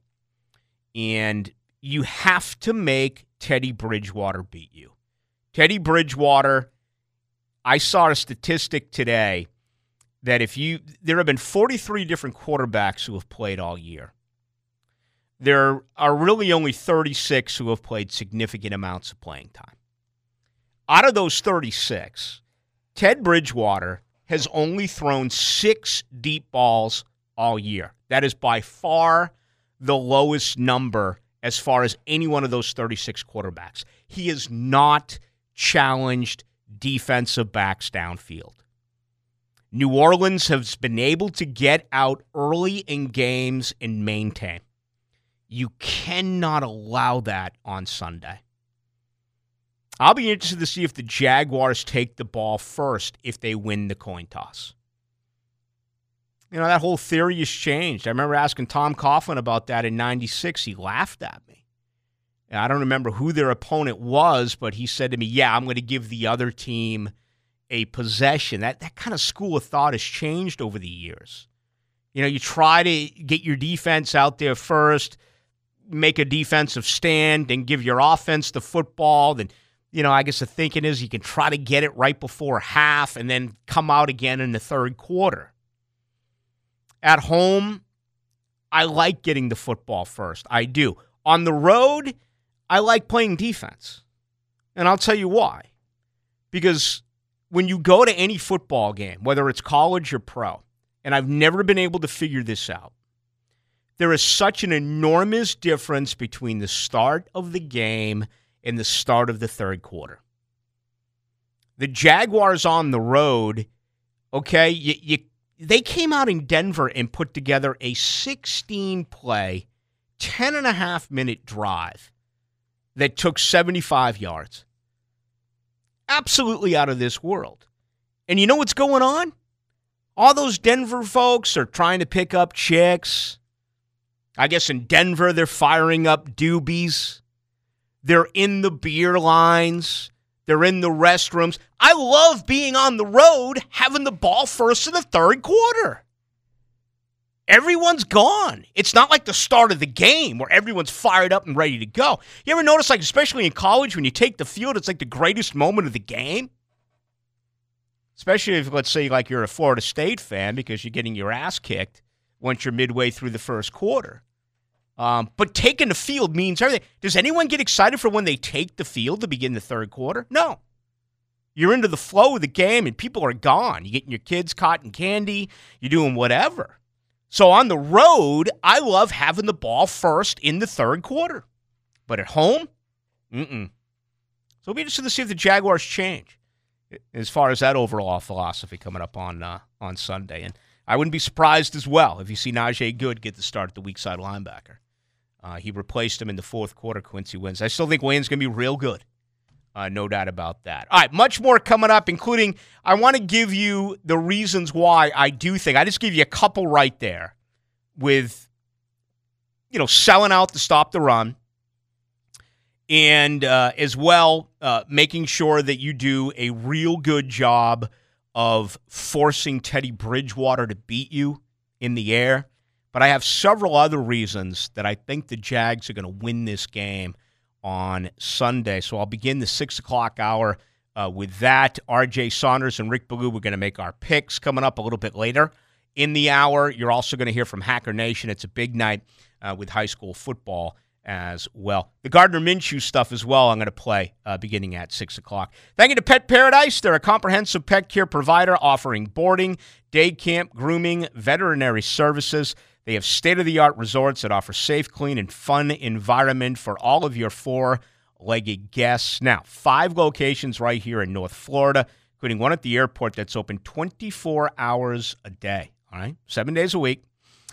And you have to make Teddy Bridgewater beat you. Teddy Bridgewater, I saw a statistic today that if you, there have been forty-three different quarterbacks who have played all year. There are really only thirty-six who have played significant amounts of playing time. Out of those thirty-six, Ted Bridgewater has only thrown six deep balls all year. That is by far the lowest number as far as any one of those thirty-six quarterbacks. He has not challenged defensive backs downfield. New Orleans has been able to get out early in games and maintain. You cannot allow that on Sunday. I'll be interested to see if the Jaguars take the ball first if they win the coin toss. You know, that whole theory has changed. I remember asking Tom Coughlin about that in ninety-six. He laughed at me. And I don't remember who their opponent was, but he said to me, yeah, I'm going to give the other team a possession. That, that kind of school of thought has changed over the years. You know, you try to get your defense out there first, make a defensive stand, and give your offense the football, then you know, I guess the thinking is you can try to get it right before half and then come out again in the third quarter. At home, I like getting the football first. I do. On the road, I like playing defense. And I'll tell you why. Because when you go to any football game, whether it's college or pro, and I've never been able to figure this out, there is such an enormous difference between the start of the game and the start of the third quarter. The Jaguars on the road, okay, you, you, they came out in Denver and put together a sixteen-play, ten and a half minute drive that took seventy-five yards. Absolutely out of this world. And you know what's going on? All those Denver folks are trying to pick up chicks. I guess in Denver, they're firing up doobies. They're in the beer lines. They're in the restrooms. I love being on the road, having the ball first in the third quarter. Everyone's gone. It's not like the start of the game where everyone's fired up and ready to go. You ever notice, like, especially in college, when you take the field, it's like the greatest moment of the game? Especially if, let's say, like you're a Florida State fan because you're getting your ass kicked once you're midway through the first quarter. Um, but taking the field means everything. Does anyone get excited for when they take the field to begin the third quarter? No. You're into the flow of the game, and people are gone. You're getting your kids cotton candy. You're doing whatever. So on the road, I love having the ball first in the third quarter. But at home, mm-mm. So it'll be interesting to see if the Jaguars change as far as that overall philosophy coming up on uh, on Sunday. And I wouldn't be surprised as well if you see Najee Good get the start at the weak side linebacker. Uh, he replaced him in the fourth quarter, Quincy Williams. I still think Williams is going to be real good. Uh, no doubt about that. All right, much more coming up, including I want to give you the reasons why I do think. I just give you a couple right there with, you know, selling out to stop the run and uh, as well uh, making sure that you do a real good job of forcing Teddy Bridgewater to beat you in the air. But I have several other reasons that I think the Jags are going to win this game on Sunday. So I'll begin the six o'clock hour uh, with that. R J Saunders and Rick Ballou, we're going to make our picks coming up a little bit later in the hour. You're also going to hear from Hacker Nation. It's a big night uh, with high school football as well. The Gardner Minshew stuff as well I'm going to play uh, beginning at six o'clock. Thank you to Pet Paradise. They're a comprehensive pet care provider offering boarding, day camp, grooming, veterinary services. They have state-of-the-art resorts that offer safe, clean, and fun environment for all of your four-legged guests. Now, five locations right here in North Florida, including one at the airport that's open twenty-four hours a day, all right? Seven days a week.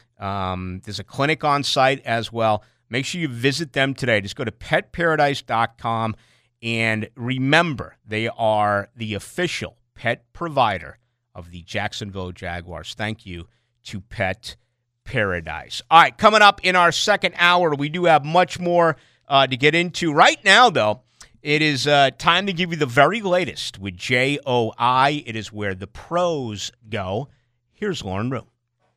Um, there's a clinic on site as well. Make sure you visit them today. Just go to pet paradise dot com, and remember, they are the official pet provider of the Jacksonville Jaguars. Thank you to Pet Paradise. All right, coming up in our second hour, we do have much more uh, to get into. Right now, though, it is uh, time to give you the very latest with J O I. It is where the pros go. Here's Lauren Rue.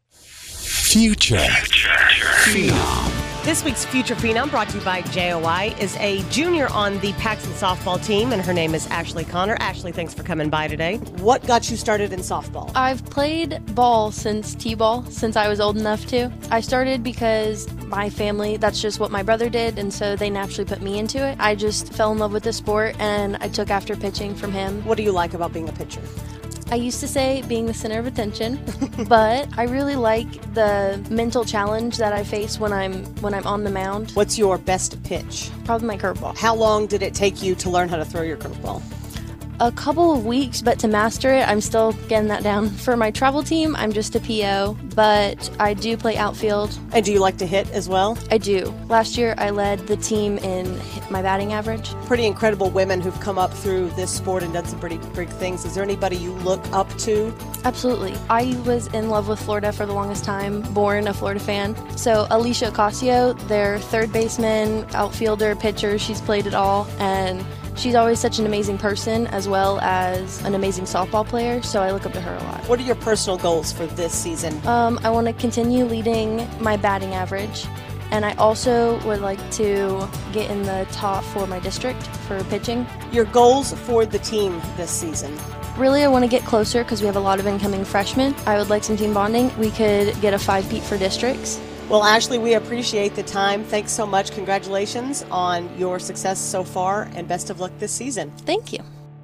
Future. Future. Phenom. This week's Future Phenom, brought to you by J O I, is a junior on the Paxton softball team, and her name is Ashley Connor. Ashley, thanks for coming by today. What got you started in softball? I've played ball since T-ball, since I was old enough to. I started because my family, that's just what my brother did, and so they naturally put me into it. I just fell in love with the sport, and I took after pitching from him. What do you like about being a pitcher? I used to say being the center of attention, but I really like the mental challenge that I face when I'm when I'm on the mound. What's your best pitch? Probably my curveball. How long did it take you to learn how to throw your curveball? A couple of weeks, but to master it, I'm still getting that down. For my travel team, I'm just a P O, but I do play outfield. And do you like to hit as well? I do. Last year, I led the team in my batting average. Pretty incredible women who've come up through this sport and done some pretty big things. Is there anybody you look up to? Absolutely. I was in love with Florida for the longest time, born a Florida fan. So Alicia Ocasio, their third baseman, outfielder, pitcher, she's played it all, and she's always such an amazing person as well as an amazing softball player, so I look up to her a lot. What are your personal goals for this season? Um, I want to continue leading my batting average And I also would like to get in the top for my district for pitching. Your goals for the team this season? Really, I want to get closer because we have a lot of incoming freshmen. I would like some team bonding. We could get a five-peat for districts. Well, Ashley, we appreciate the time. Thanks so much. Congratulations on your success so far, and best of luck this season. Thank you.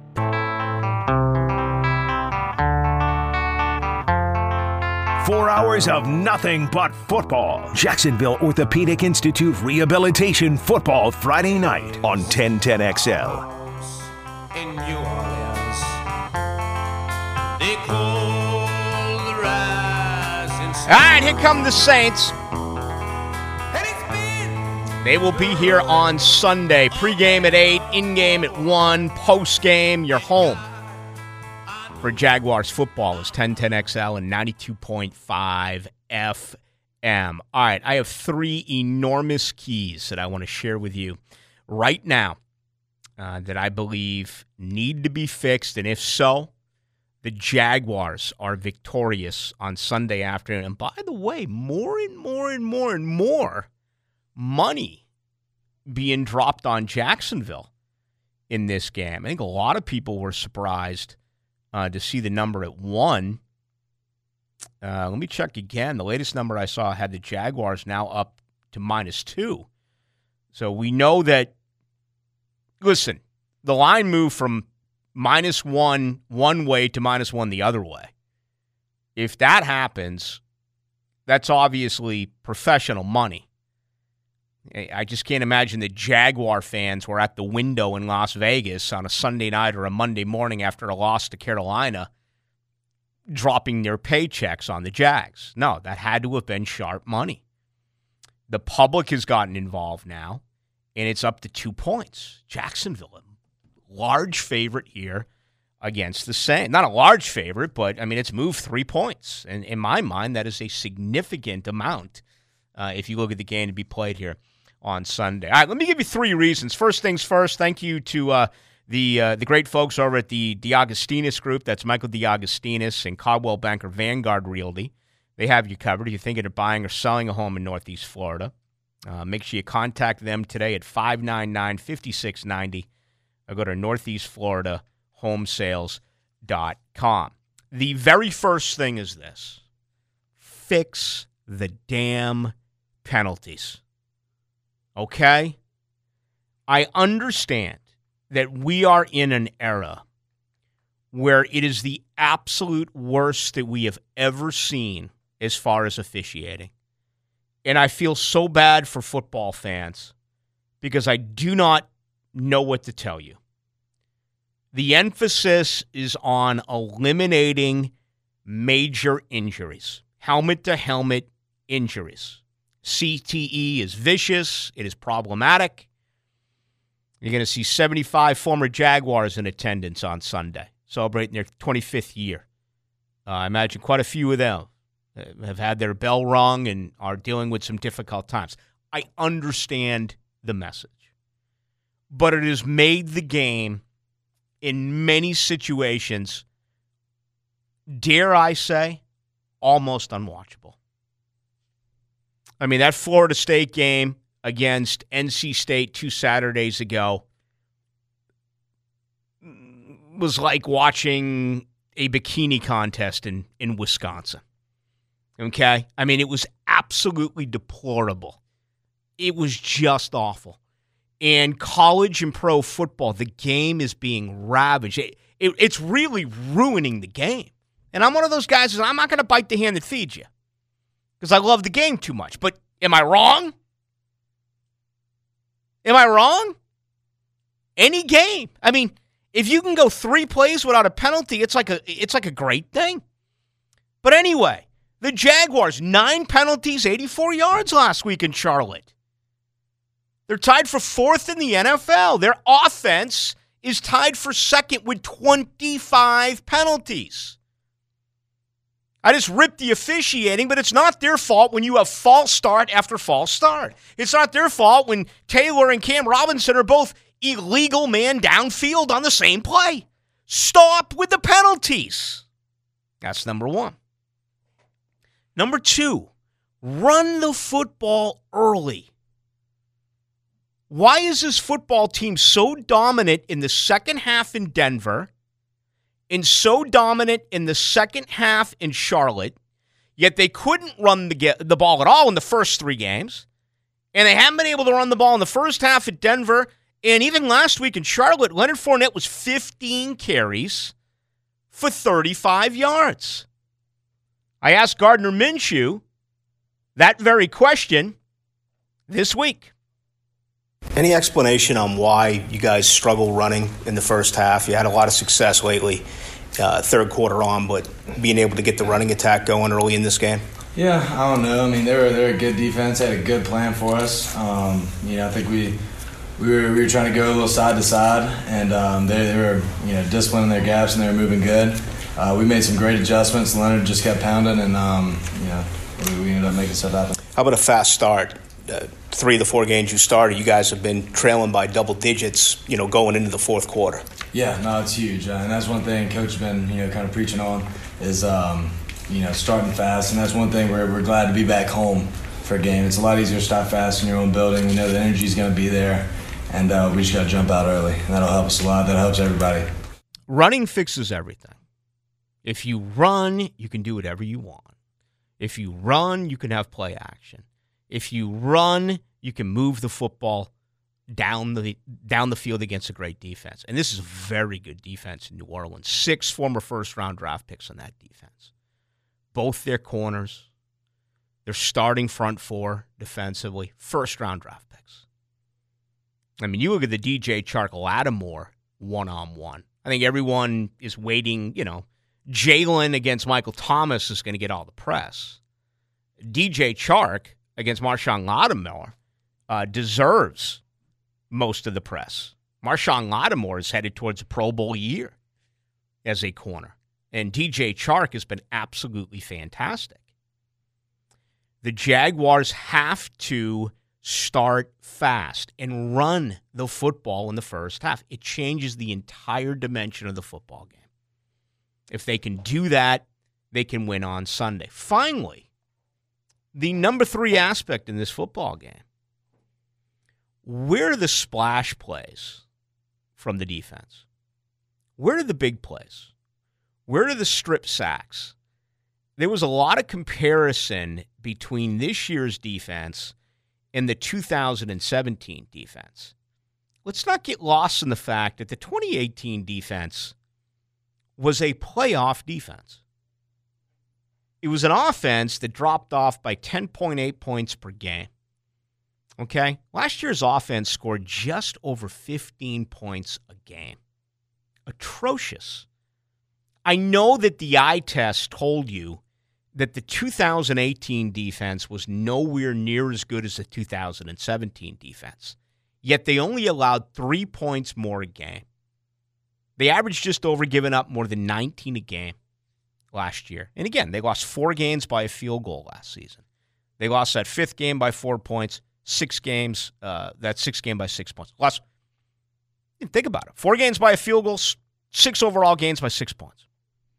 Four hours of nothing but football. Jacksonville Orthopedic Institute Rehabilitation Football Friday night on ten ten X L. In New Orleans, they call the rising sun. All right, here come the Saints. They will be here on Sunday. Pre-game at eight, in-game at one, post-game, you're home. For Jaguars football is ten ten X L and ninety-two point five F M. All right, I have three enormous keys that I want to share with you right now uh, that I believe need to be fixed, and if so, the Jaguars are victorious on Sunday afternoon. And by the way, more and more and more and more money being dropped on Jacksonville in this game. I think a lot of people were surprised Uh, to see the number at one. Uh, let me check again. The latest number I saw had the Jaguars now up to minus two. So we know that, listen, the line moved from minus one one way to minus one the other way. If that happens, that's obviously professional money. I just can't imagine that Jaguar fans were at the window in Las Vegas on a Sunday night or a Monday morning after a loss to Carolina dropping their paychecks on the Jags. No, that had to have been sharp money. The public has gotten involved now, and it's up to two points. Jacksonville, a large favorite here against the Saints. Not a large favorite, but, I mean, it's moved three points. And in my mind, that is a significant amount uh, if you look at the game to be played here on Sunday. All right, let me give you three reasons. First things first, thank you to uh, the uh, the great folks over at the DeAugustinus Group. That's Michael DeAugustinus and Caldwell Banker Vanguard Realty. They have you covered if you're thinking of buying or selling a home in Northeast Florida. Uh, make sure you contact them today at five nine nine, five six nine zero or go to northeast florida home sales dot com. The very first thing is this. Fix the damn penalties. Okay? I understand that we are in an era where it is the absolute worst that we have ever seen as far as officiating. And I feel so bad for football fans because I do not know what to tell you. The emphasis is on eliminating major injuries, helmet-to-helmet injuries. C T E is vicious. It is problematic. You're going to see seventy-five former Jaguars in attendance on Sunday, celebrating their twenty-fifth year. Uh, I imagine quite a few of them have had their bell rung and are dealing with some difficult times. I understand the message. But it has made the game, in many situations, dare I say, almost unwatchable. I mean, that Florida State game against N C State two Saturdays ago was like watching a bikini contest in, in Wisconsin. Okay? I mean, it was absolutely deplorable. It was just awful. And college and pro football, the game is being ravaged. It, it, it's really ruining the game. And I'm one of those guys that I'm not going to bite the hand that feeds you because I love the game too much. But am I wrong? Am I wrong? Any game. I mean, if you can go three plays without a penalty, it's like a it's like a great thing. But anyway, the Jaguars, nine penalties, eighty-four yards last week in Charlotte. They're tied for fourth in the N F L. Their offense is tied for second with twenty-five penalties. I just ripped the officiating, but it's not their fault when you have false start after false start. It's not their fault when Taylor and Cam Robinson are both illegal man downfield on the same play. Stop with the penalties. That's number one. Number two, Run the football early. Why is this football team so dominant in the second half in Denver and so dominant in the second half in Charlotte, yet they couldn't run the, the ball at all in the first three games, and they haven't been able to run the ball in the first half at Denver, and even last week in Charlotte, Leonard Fournette was fifteen carries for thirty-five yards. I asked Gardner Minshew that very question this week. Any explanation on why you guys struggle running in the first half? You had a lot of success lately, uh, third quarter on, but being able to get the running attack going early in this game? Yeah, I don't know. I mean, they were they're a good defense. They had a good plan for us. Um, you know, I think we we were we were trying to go a little side to side, and um, they, they were you know disciplining their gaps and they were moving good. Uh, we made some great adjustments. Leonard just kept pounding, and um, you know we, we ended up making stuff happen. How about a fast start? Uh, three of the four games you started, you guys have been trailing by double digits, you know, going into the fourth quarter. Yeah, no, it's huge, uh, and that's one thing Coach has been, you know, kind of preaching on is, um, you know, starting fast, and that's one thing we're we're glad to be back home for a game. It's a lot easier to start fast in your own building. We know the energy is going to be there, and uh, we just got to jump out early, and that'll help us a lot. That helps everybody. Running fixes everything. If you run, you can do whatever you want. If you run, you can have play action. If you run, you can move the football down the down the field against a great defense. And this is a very good defense in New Orleans. Six former first-round draft picks on that defense. Both their corners, their starting front four defensively, first-round draft picks. I mean, you look at the D J Chark Lattimore one-on-one. I think everyone is waiting, you know, Jalen against Michael Thomas is going to get all the press. D J Chark against Marshawn Lattimore uh, deserves most of the press. Marshawn Lattimore is headed towards a Pro Bowl year as a corner. And D J Chark has been absolutely fantastic. The Jaguars have to start fast and run the football in the first half. It changes the entire dimension of the football game. If they can do that, they can win on Sunday. Finally, the number three aspect in this football game. Where are the splash plays from the defense? Where are the big plays? Where are the strip sacks? There was a lot of comparison between this year's defense and the two thousand seventeen defense. Let's not get lost in the fact that the twenty eighteen defense was a playoff defense. It was an offense that dropped off by ten point eight points per game. Okay? Last year's offense scored just over fifteen points a game. Atrocious. I know that the eye test told you that the two thousand eighteen defense was nowhere near as good as the two thousand seventeen defense. Yet they only allowed three points more a game. They averaged just over giving up more than nineteen a game last year. And again, they lost four games by a field goal last season. They lost that fifth game by four points, six games, uh, that sixth game by six points. Lost, think about it. Four games by a field goal, six overall games by six points.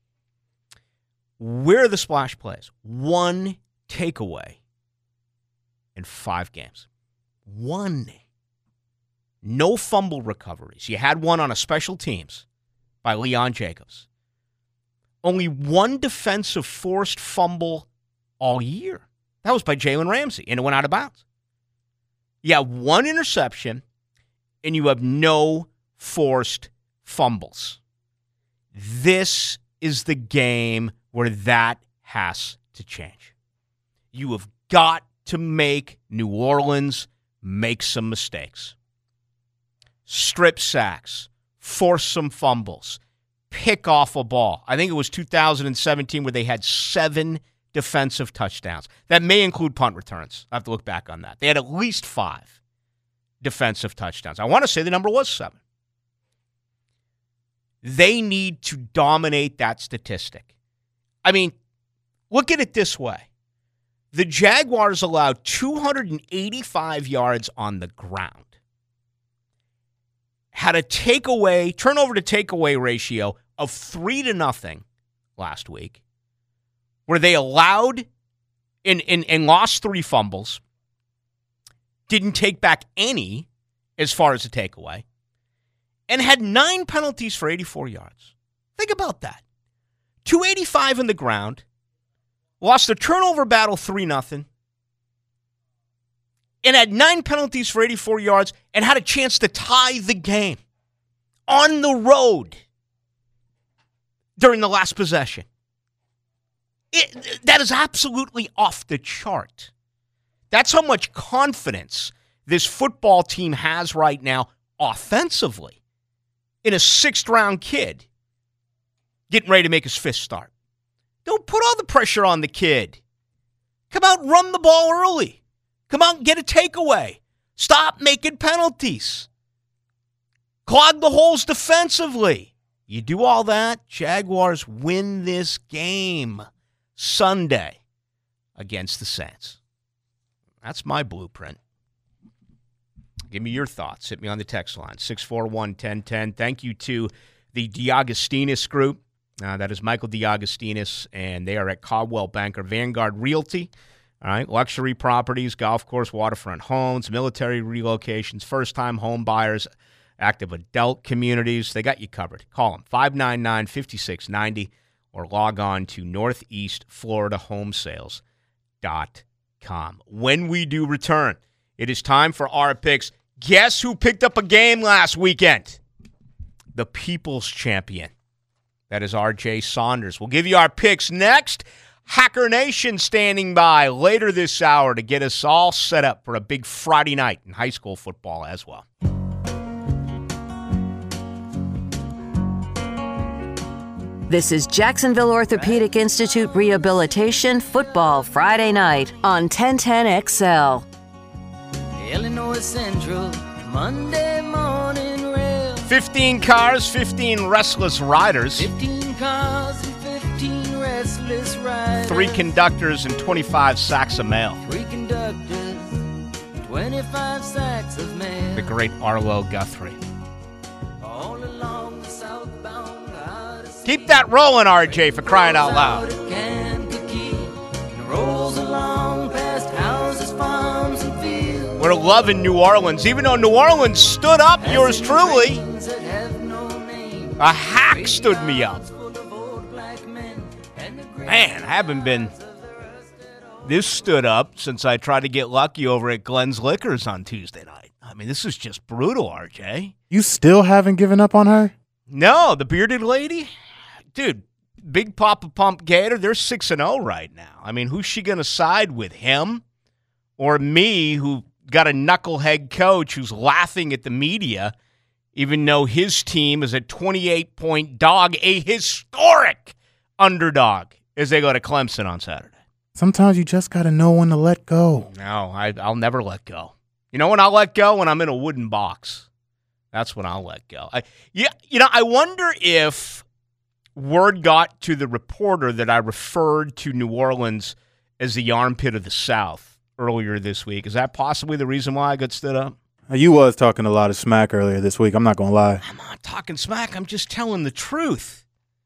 Where are the splash plays? One takeaway in five games. One. No fumble recoveries. You had one on a special teams by Leon Jacobs. Only one defensive forced fumble all year. That was by Jalen Ramsey, and it went out of bounds. You have one interception, and you have no forced fumbles. This is the game where that has to change. You have got to make New Orleans make some mistakes. Strip sacks, force some fumbles, pick off a ball. I think it was two thousand seventeen where they had seven defensive touchdowns. That may include punt returns. I have to look back on that. They had at least five defensive touchdowns. I want to say the number was seven. They need to dominate that statistic. I mean, look at it this way. The Jaguars allowed two hundred eighty-five yards on the ground. Had a takeaway, turnover to takeaway ratio of three to nothing last week, where they allowed and, and, and lost three fumbles. Didn't take back any as far as a takeaway. And had nine penalties for eighty-four yards. Think about that. two eighty-five on the ground. Lost a turnover battle three nothing. And had nine penalties for eighty-four yards and had a chance to tie the game on the road during the last possession. It, that is absolutely off the chart. That's how much confidence this football team has right now offensively in a sixth-round kid getting ready to make his fifth start. Don't put all the pressure on the kid. Come out and run the ball early. Come out and get a takeaway. Stop making penalties. Clog the holes defensively. You do all that, Jaguars win this game Sunday against the Saints. That's my blueprint. Give me your thoughts. Hit me on the text line, six four one, one zero one zero. Thank you to the DeAugustinus Group. Uh, that is Michael DeAugustinus, and they are at Caldwell Banker Vanguard Realty. All right, luxury properties, golf course, waterfront homes, military relocations, first-time home buyers, active adult communities. They got you covered. Call them, five nine nine, five six nine zero, or log on to northeast florida home sales dot com. When we do return, it is time for our picks. Guess who picked up a game last weekend? The People's Champion. That is R J Saunders. We'll give you our picks next. Hacker Nation standing by later this hour to get us all set up for a big Friday night in high school football as well. This is Jacksonville Orthopedic Institute Rehabilitation Football Friday night on ten ten X L. Illinois Central, Monday morning rail. fifteen cars, fifteen restless riders. fifteen cars and fifteen restless riders. Three conductors and twenty-five sacks of mail. Three conductors, twenty-five sacks of mail. The great Arlo Guthrie. All along the southbound Keep that rolling, R J, for crying out loud. Rolls along past houses, farms, and fields. We're loving New Orleans, even though New Orleans stood up, yours truly. A hack stood me up. Man, I haven't been this stood up since I tried to get lucky over at Glenn's Liquors on Tuesday night. I mean, this is just brutal, R J. You still haven't given up on her? No, the bearded lady? Dude, Big Papa Pump Gator, they're six and oh right now. I mean, who's she going to side with, him or me, who got a knucklehead coach who's laughing at the media, even though his team is a twenty-eight point dog, a historic underdog, as they go to Clemson on Saturday. Sometimes you just got to know when to let go. No, I, I'll never let go. You know when I'll let go? When I'm in a wooden box. That's when I'll let go. I, yeah, you know, I wonder if word got to the reporter that I referred to New Orleans as the armpit of the South earlier this week. Is that possibly the reason why I got stood up? You was talking a lot of smack earlier this week. I'm not going to lie. I'm not talking smack. I'm just telling the truth.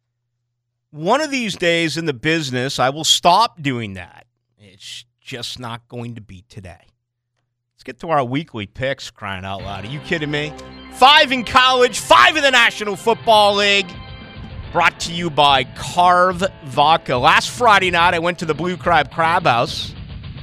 One of these days in the business, I will stop doing that. It's just not going to be today. Let's get to our weekly picks, crying out loud. Are you kidding me? Five in college, five in the National Football League. Brought to you by Carve Vodka. Last Friday night, I went to the Blue Crab Crab House,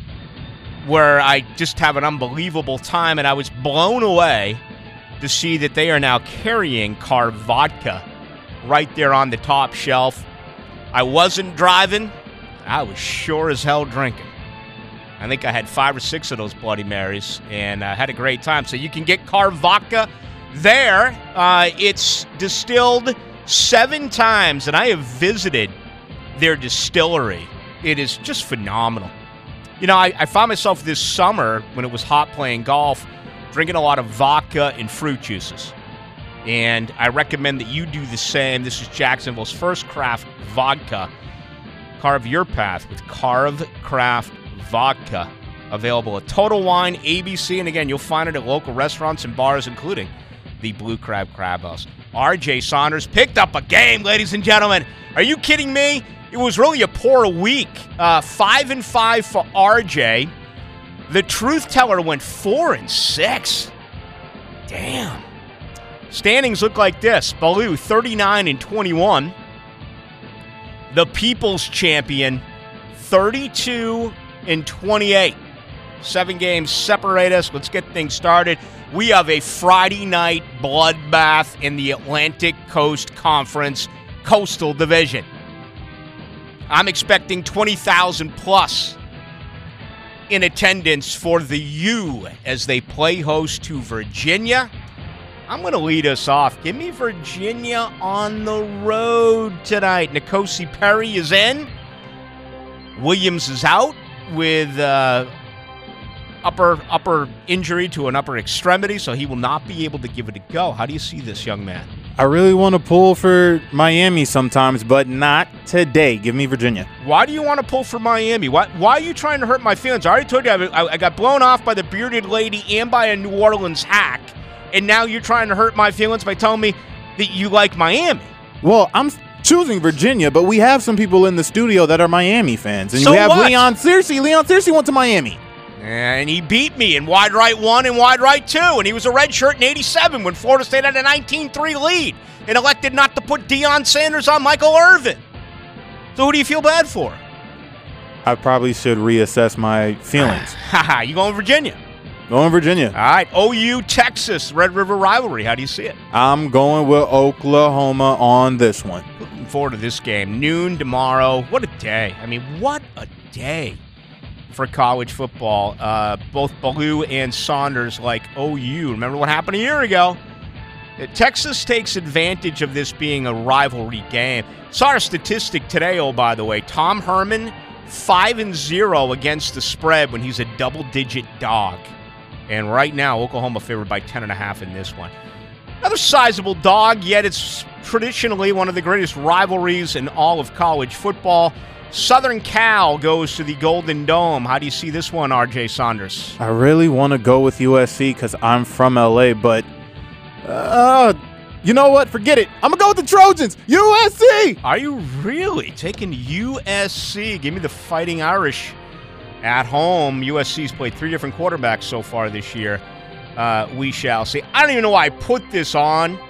where I just have an unbelievable time, and I was blown away to see that they are now carrying Carve Vodka right there on the top shelf. I wasn't driving. I was sure as hell drinking. I think I had five or six of those Bloody Marys, and I uh, had a great time. So you can get Carve Vodka there. Uh, it's distilled seven times, and I have visited their distillery. It is just phenomenal. You know, I, I found myself this summer, when it was hot playing golf, drinking a lot of vodka and fruit juices. And I recommend that you do the same. This is Jacksonville's first craft vodka. Carve your path with Carve Craft Vodka. Available at Total Wine, A B C, and again, you'll find it at local restaurants and bars, including the Blue Crab Crab House. R J Saunders picked up a game, ladies and gentlemen. Are you kidding me? it was really a poor week. Uh, five and five for R J. The Truth Teller went four and six. Damn. Standings look like this. Baloo thirty-nine and twenty-one. The People's Champion thirty-two and twenty-eight. Seven games separate us. Let's get things started. We have a Friday night bloodbath in the Atlantic Coast Conference Coastal Division. I'm expecting twenty thousand plus in attendance for the U as they play host to Virginia. I'm going to lead us off. Give me Virginia on the road tonight. N'Kosi Perry is in. Williams is out with uh, upper upper injury to an upper extremity, so he will not be able to give it a go. How do you see this, young man? I really want to pull for Miami sometimes, but not today. Give me Virginia. Why do you want to pull for Miami? Why, why are you trying to hurt my feelings? I already told you I, I got blown off by the bearded lady and by a New Orleans hack, and now you're trying to hurt my feelings by telling me that you like Miami. Well, I'm choosing Virginia, but we have some people in the studio that are Miami fans. And so you have what? Leon Searcy. Leon Searcy went to Miami. And he beat me in wide right one and wide right two. And he was a red shirt in eighty-seven when Florida State had a nineteen three lead and elected not to put Deion Sanders on Michael Irvin. So who do you feel bad for? I probably should reassess my feelings. Haha, you going Virginia? Going Virginia. All right, O U, Texas, Red River rivalry. How do you see it? I'm going with Oklahoma on this one. Looking forward to this game. Noon tomorrow. What a day. I mean, what a day for college football. Uh, both Baloo and Saunders like O U. Remember what happened a year ago? Uh, Texas takes advantage of this being a rivalry game. Saw a statistic today, oh, by the way. Tom Herman, five and zero against the spread when he's a double-digit dog. And right now, Oklahoma favored by ten and a half in this one. Another sizable dog, yet it's traditionally one of the greatest rivalries in all of college football. Southern Cal goes to the Golden Dome. How do you see this one, R J Saunders? I really want to go with U S C because I'm from L A, but uh, you know what? Forget it. I'm going to go with the Trojans. U S C! Are you really taking U S C? Give me the Fighting Irish at home. U S C's played three different quarterbacks so far this year. Uh, we shall see. I don't even know why I put this on.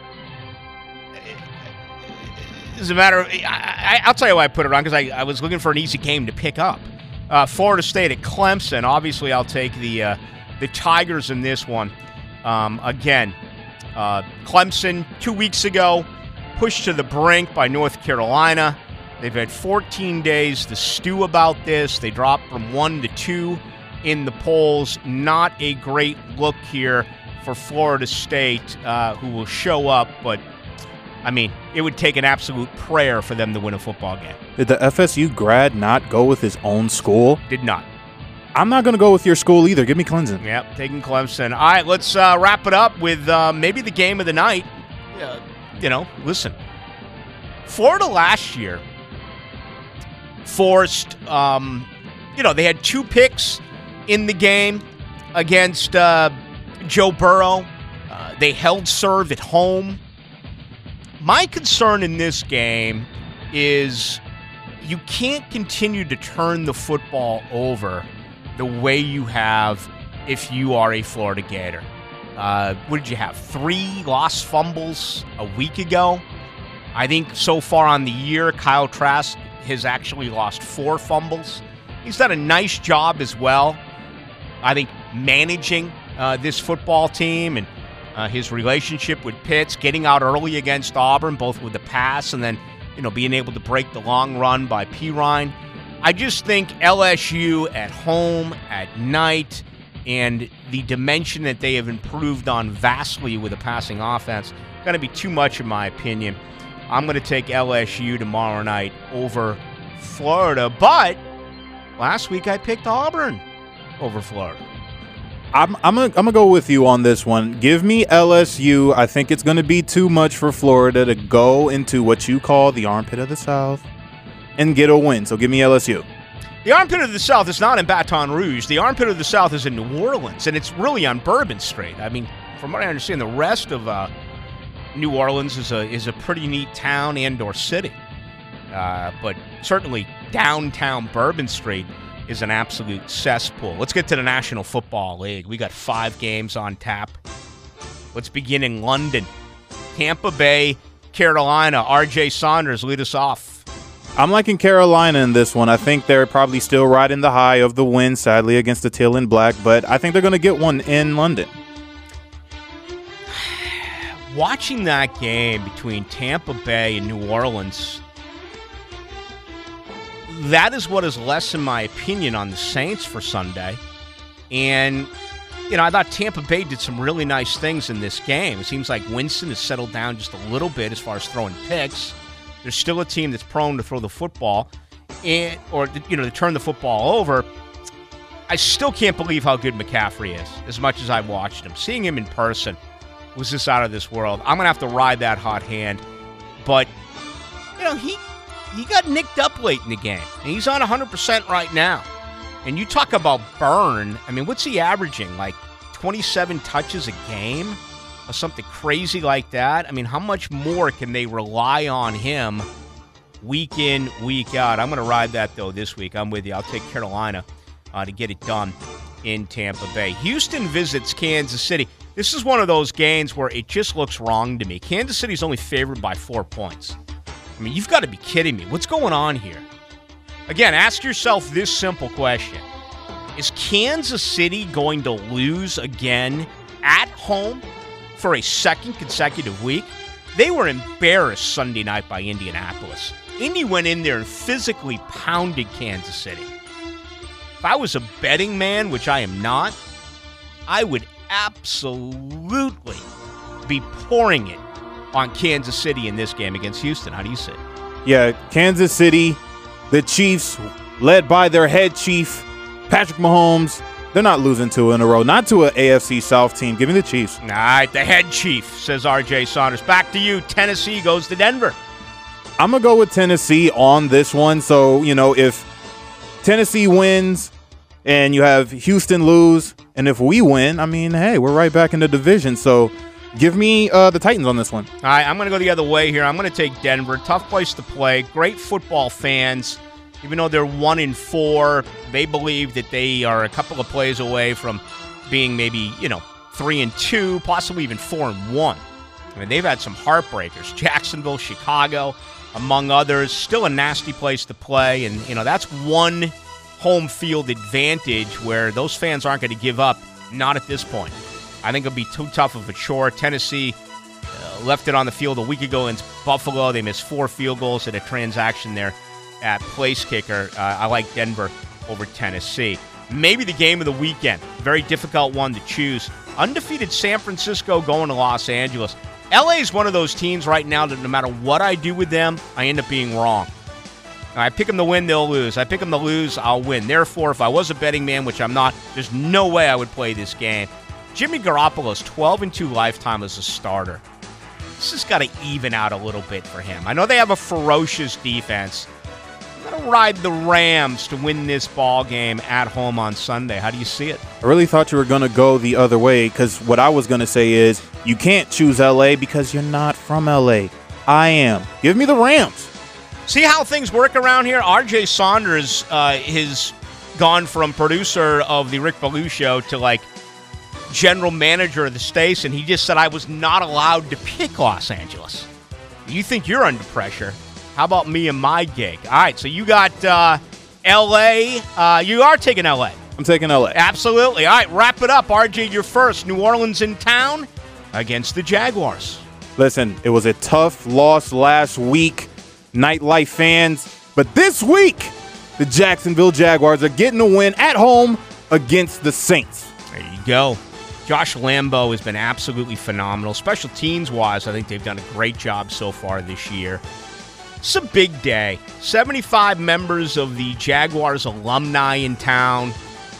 As a matter of, I, I, I'll tell you why I put it on, because I, I was looking for an easy game to pick up. Uh, Florida State at Clemson. Obviously, I'll take the uh, the Tigers in this one. Um, again, uh, Clemson two weeks ago pushed to the brink by North Carolina. They've had fourteen days to stew about this. They dropped from one to two in the polls. Not a great look here for Florida State, uh, who will show up, but I mean, it would take an absolute prayer for them to win a football game. Did the F S U grad not go with his own school? Did not. I'm not going to go with your school either. Give me Clemson. Yep, taking Clemson. All right, let's uh, wrap it up with uh, maybe the game of the night. Uh, you know, listen. Florida last year forced, um, you know, they had two picks in the game against uh, Joe Burrow. Uh, they held serve at home. My concern in this game is you can't continue to turn the football over the way you have if you are a Florida Gator. Uh, what did you have? Three lost fumbles a week ago? I think so far on the year, Kyle Trask has actually lost four fumbles. He's done a nice job as well, I think, managing uh, this football team and Uh, his relationship with Pitts, getting out early against Auburn, both with the pass and then, you know, being able to break the long run by Pirine. I just think L S U at home, at night, and the dimension that they have improved on vastly with a passing offense, going to be too much in my opinion. I'm going to take L S U tomorrow night over Florida, but last week I picked Auburn over Florida. I'm I'm gonna, I'm gonna go with you on this one. Give me L S U. I think it's gonna be too much for Florida to go into what you call the armpit of the South and get a win. So give me L S U. The armpit of the South is not in Baton Rouge. The armpit of the South is in New Orleans, and it's really on Bourbon Street. I mean, from what I understand, the rest of uh, New Orleans is a is a pretty neat town and or city. Uh, but certainly downtown Bourbon Street is an absolute cesspool. Let's get to the National Football League. We got five games on tap. Let's begin in London. Tampa Bay, Carolina. R J Saunders, lead us off. I'm liking Carolina in this one. I think they're probably still riding the high of the win, sadly, against the Teal and Black, but I think they're going to get one in London. Watching that game between Tampa Bay and New Orleans, that is what has lessened my opinion on the Saints for Sunday. And, you know, I thought Tampa Bay did some really nice things in this game. It seems like Winston has settled down just a little bit as far as throwing picks. There's still a team that's prone to throw the football and, or, you know, to turn the football over. I still can't believe how good McCaffrey is, as much as I've watched him. Seeing him in person was just out of this world. I'm going to have to ride that hot hand. But, you know, he he got nicked up late in the game. And he's on one hundred percent right now. And you talk about burn. I mean, what's he averaging? Like twenty-seven touches a game? Or something crazy like that? I mean, how much more can they rely on him week in, week out? I'm going to ride that, though, this week. I'm with you. I'll take Carolina uh, to get it done in Tampa Bay. Houston visits Kansas City. This is one of those games where it just looks wrong to me. Kansas City's only favored by four points. I mean, you've got to be kidding me. What's going on here? Again, ask yourself this simple question. Is Kansas City going to lose again at home for a second consecutive week? They were embarrassed Sunday night by Indianapolis. Indy went in there and physically pounded Kansas City. If I was a betting man, which I am not, I would absolutely be pouring it on Kansas City in this game against Houston. How do you see it? Yeah, Kansas City, the Chiefs, led by their head chief, Patrick Mahomes, they're not losing two in a row. Not to an A F C South team. Give me the Chiefs. All right, the head chief, says R J Saunders. Back to you. Tennessee goes to Denver. I'm going to go with Tennessee on this one. So, you know, if Tennessee wins and you have Houston lose, and if we win, I mean, hey, we're right back in the division. So give me uh, the Titans on this one. All right, I'm going to go the other way here. I'm going to take Denver. Tough place to play. Great football fans. Even though they're one in four, they believe that they are a couple of plays away from being maybe, you know, three and two, possibly even four and one. I mean, they've had some heartbreakers. Jacksonville, Chicago, among others. Still a nasty place to play, and you know that's one home field advantage where those fans aren't going to give up. Not at this point. I think it'll be too tough of a chore. Tennessee uh, left it on the field a week ago against Buffalo. They missed four field goals in a transaction there at place kicker. Uh, I like Denver over Tennessee. Maybe the game of the weekend. Very difficult one to choose. Undefeated San Francisco going to Los Angeles. L A is one of those teams right now that no matter what I do with them, I end up being wrong. I pick them to win, they'll lose. I pick them to lose, I'll win. Therefore, if I was a betting man, which I'm not, there's no way I would play this game. Jimmy Garoppolo's twelve and two lifetime as a starter. This has got to even out a little bit for him. I know they have a ferocious defense. I'm going to ride the Rams to win this ball game at home on Sunday. How do you see it? I really thought you were going to go the other way because what I was going to say is you can't choose L A because you're not from L A. I am. Give me the Rams. See how things work around here? R J Saunders uh, has gone from producer of the Rick Ballou Show to, like, general manager of the station. He just said I was not allowed to pick Los Angeles. You think you're under pressure. How about me and my gig? All right, so you got uh, L A. Uh, you are taking L A. I'm taking L A. Absolutely. All right, wrap it up. R J, you're first. New Orleans in town against the Jaguars. Listen, it was a tough loss last week, Nightlife fans. But this week, the Jacksonville Jaguars are getting a win at home against the Saints. There you go. Josh Lambo has been absolutely phenomenal. Special teams-wise, I think they've done a great job so far this year. It's a big day. seventy-five members of the Jaguars alumni in town.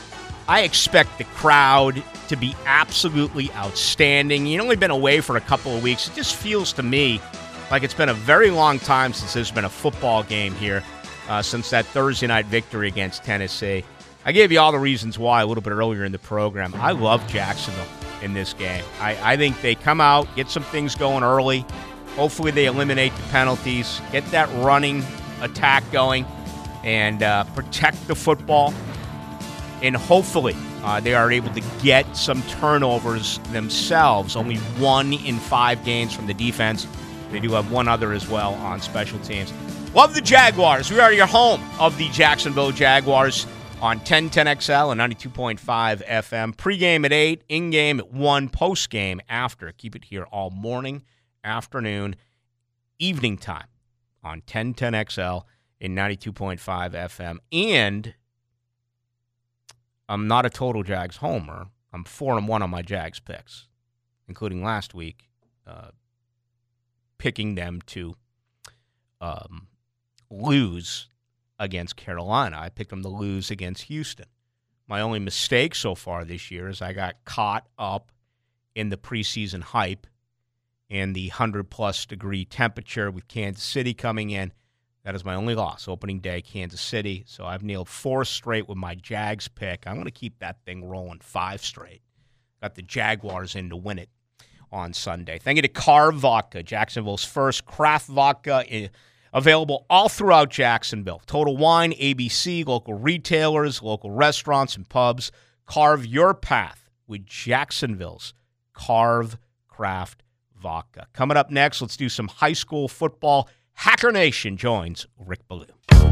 I expect the crowd to be absolutely outstanding. You've only been away for a couple of weeks. It just feels to me like it's been a very long time since there's been a football game here, uh, since that Thursday night victory against Tennessee. I gave you all the reasons why a little bit earlier in the program. I love Jacksonville in this game. I, I think they come out, get some things going early. Hopefully they eliminate the penalties, get that running attack going and uh, protect the football. And hopefully uh, they are able to get some turnovers themselves. Only one in five games from the defense. They do have one other as well on special teams. Love the Jaguars. We are your home of the Jacksonville Jaguars on ten ten X L and ninety-two point five F M. Pre-game at eight, in-game at one, post-game after. Keep it here all morning, afternoon, evening time on ten ten X L and ninety-two point five F M. And I'm not a total Jags homer. I'm four and one on my Jags picks, including last week, uh, picking them to um, lose against Carolina. I picked them to lose against Houston. My only mistake so far this year is I got caught up in the preseason hype and the one hundred plus degree temperature with Kansas City coming in. That is my only loss, opening day, Kansas City. So I've nailed four straight with my Jags pick. I'm going to keep that thing rolling five straight. Got the Jaguars in to win it on Sunday. Thank you to Carve Vodka, Jacksonville's first craft vodka, available all throughout Jacksonville. Total Wine, A B C, local retailers, local restaurants and pubs. Carve your path with Jacksonville's Carve Craft Vodka. Coming up next, let's do some high school football. Hacker Nation joins Rick Ballou.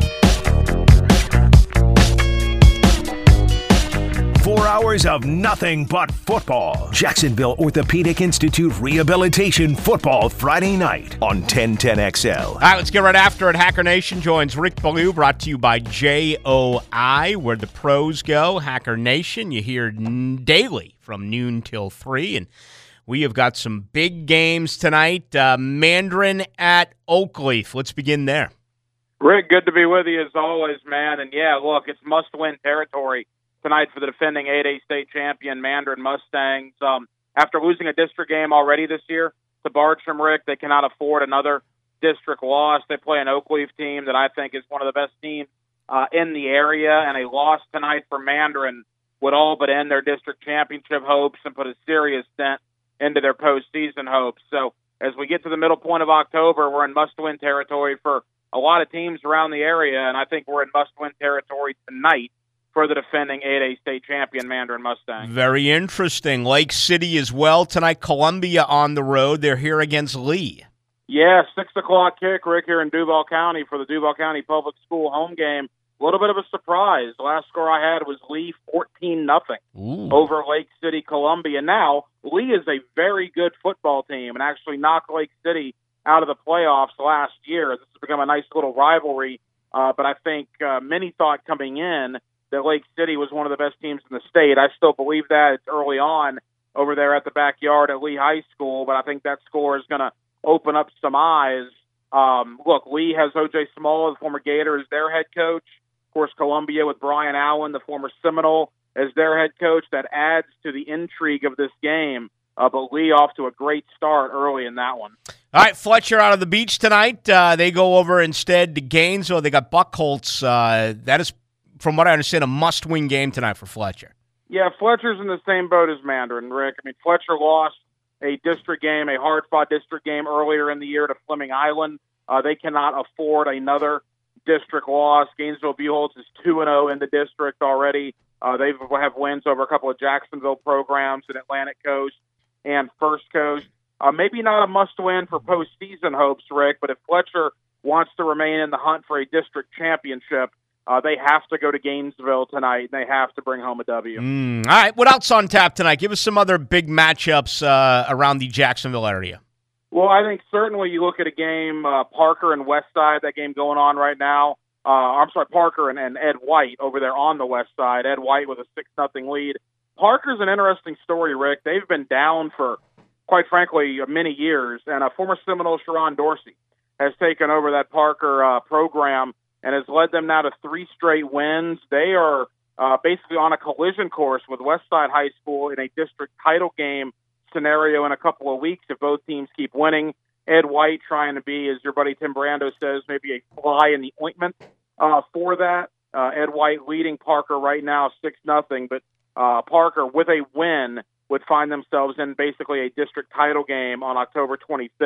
Four hours of nothing but football. Jacksonville Orthopedic Institute Rehabilitation Football Friday night on ten ten X L. All right, let's get right after it. Hacker Nation joins Rick Ballou, brought to you by J O I, where the pros go. Hacker Nation, you hear n- daily from noon till three, and we have got some big games tonight. Uh, Mandarin at Oakleaf. Let's begin there. Rick, good to be with you as always, man. And yeah, look, it's must-win territory tonight for the defending eight A state champion Mandarin Mustangs. Um, after losing a district game already this year to Bartram, Rick, they cannot afford another district loss. They play an Oakleaf team that I think is one of the best teams uh, in the area, and a loss tonight for Mandarin would all but end their district championship hopes and put a serious dent into their postseason hopes. So as we get to the middle point of October, we're in must-win territory for a lot of teams around the area, and I think we're in must-win territory tonight for the defending eight A state champion Mandarin Mustangs. Very interesting. Lake City as well tonight. Columbia on the road. They're here against Lee. Yeah, six o'clock kick, Rick, here in Duval County for the Duval County Public School home game. A little bit of a surprise. The last score I had was Lee fourteen nothing over Lake City, Columbia. Now, Lee is a very good football team and actually knocked Lake City out of the playoffs last year. This has become a nice little rivalry, uh, but I think uh, many thought coming in that Lake City was one of the best teams in the state. I still believe that. It's early on over there at the backyard at Lee High School, but I think that score is going to open up some eyes. Um, look, Lee has O J Small, the former Gator, as their head coach. Of course, Columbia with Brian Allen, the former Seminole, as their head coach. That adds to the intrigue of this game. Uh, but Lee off to a great start early in that one. All right, Fletcher out of the beach tonight. Uh, they go over instead to Gainesville. They got Buckholz. Uh, that is, from what I understand, a must-win game tonight for Fletcher. Yeah, Fletcher's in the same boat as Mandarin, Rick. I mean, Fletcher lost a district game, a hard-fought district game earlier in the year to Fleming Island. Uh, they cannot afford another district loss. Gainesville-Buchholz is two and oh in the district already. Uh, they have wins over a couple of Jacksonville programs in Atlantic Coast and First Coast. Uh, maybe not a must-win for postseason hopes, Rick, but if Fletcher wants to remain in the hunt for a district championship, uh, they have to go to Gainesville tonight, and they have to bring home a W. Mm, all right, what else on tap tonight? Give us some other big matchups uh, around the Jacksonville area. Well, I think certainly you look at a game, uh, Parker and Westside, that game going on right now. Uh, I'm sorry, Parker and, and Ed White over there on the west side. Ed White with a six nothing lead. Parker's an interesting story, Rick. They've been down for, quite frankly, many years, and a former Seminole, Sharon Dorsey, has taken over that Parker uh, program and has led them now to three straight wins. They are uh, basically on a collision course with Westside High School in a district title game scenario in a couple of weeks if both teams keep winning. Ed White trying to be, as your buddy Tim Brando says, maybe a fly in the ointment uh, for that. Uh, Ed White leading Parker right now six nothing, but uh, Parker with a win would find themselves in basically a district title game on October twenty-fifth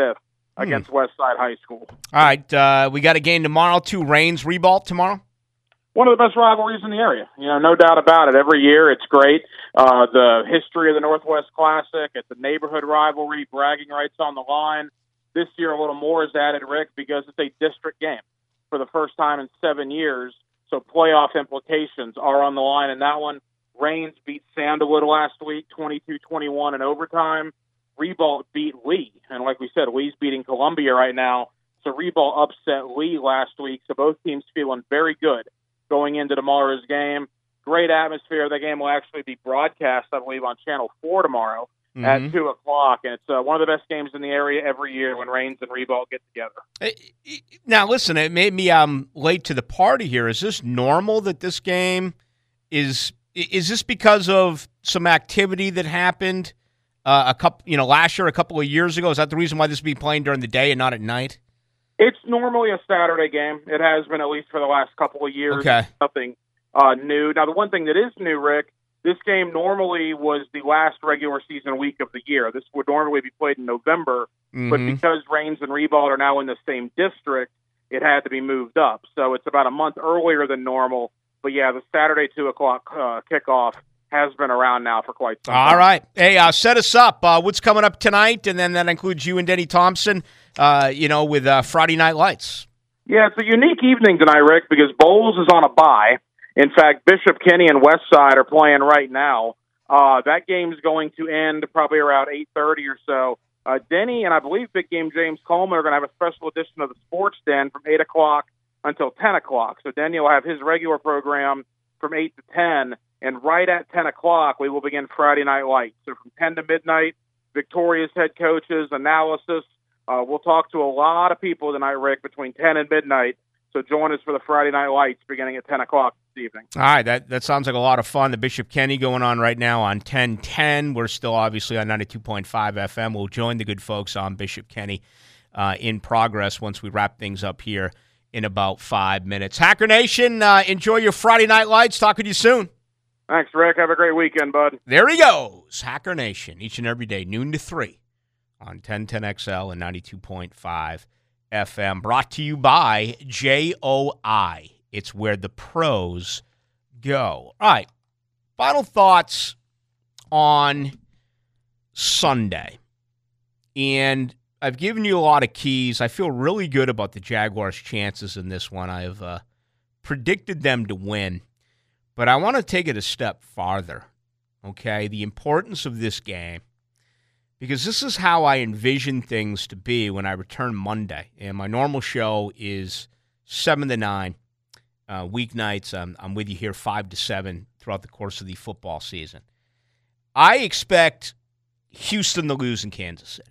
against Westside High School. All right, uh, we got a game tomorrow, too. Reigns Ribault tomorrow? One of the best rivalries in the area. You know, no doubt about it. Every year it's great. Uh, the history of the Northwest Classic, it's a neighborhood rivalry, bragging rights on the line. This year a little more is added, Rick, because it's a district game for the first time in seven years. So playoff implications are on the line in that one. Reigns beat Sandalwood last week, twenty-two twenty-one in overtime. Ribault beat Lee. And like we said, Lee's beating Columbia right now. So Ribault upset Lee last week. So both teams feeling very good going into tomorrow's game. Great atmosphere. The game will actually be broadcast, I believe, on Channel four tomorrow mm-hmm. at two o'clock. And it's uh, one of the best games in the area every year when Reigns and Ribault get together. Now, listen, it made me um, late to the party here. Is this normal that this game is – is this because of some activity that happened uh, a couple, you know, last year, a couple of years ago? Is that the reason why this is being played during the day and not at night? It's normally a Saturday game. It has been at least for the last couple of years. Okay. Nothing uh, new. Now, the one thing that is new, Rick, this game normally was the last regular season week of the year. This would normally be played in November, mm-hmm. but because Reigns and Ribault are now in the same district, it had to be moved up. So it's about a month earlier than normal. But, yeah, the Saturday two o'clock uh, kickoff has been around now for quite some time. All right. Hey, uh, set us up. Uh, what's coming up tonight? And then that includes you and Denny Thompson, uh, you know, with uh, Friday Night Lights. Yeah, it's a unique evening tonight, Rick, because Bowles is on a bye. In fact, Bishop Kenny and Westside are playing right now. Uh, that game's going to end probably around eight thirty or so. Uh, Denny and I believe Big Game James Coleman are going to have a special edition of the Sports Den from eight o'clock until ten o'clock. So Denny will have his regular program from eight to ten, and right at ten o'clock, we will begin Friday Night Lights. So from ten to midnight, Victoria's head coaches, analysis. Uh, we'll talk to a lot of people tonight, Rick, between ten and midnight. So join us for the Friday Night Lights beginning at ten o'clock this evening. All right, that, that sounds like a lot of fun. The Bishop Kenny going on right now on ten ten. We're still obviously on ninety-two point five F M. We'll join the good folks on Bishop Kenny uh, in progress once we wrap things up here in about five minutes. Hacker Nation, uh, enjoy your Friday Night Lights. Talk with you soon. Thanks, Rick. Have a great weekend, bud. There he goes. Hacker Nation, each and every day, noon to three on ten ten X L and ninety-two point five F M. Brought to you by J O I. It's where the pros go. All right. Final thoughts on Sunday. And I've given you a lot of keys. I feel really good about the Jaguars' chances in this one. I've uh, predicted them to win. But I want to take it a step farther, okay? The importance of this game, because this is how I envision things to be when I return Monday. And my normal show is seven to nine. Uh, weeknights, um, I'm with you here five to seven throughout the course of the football season. I expect Houston to lose in Kansas City.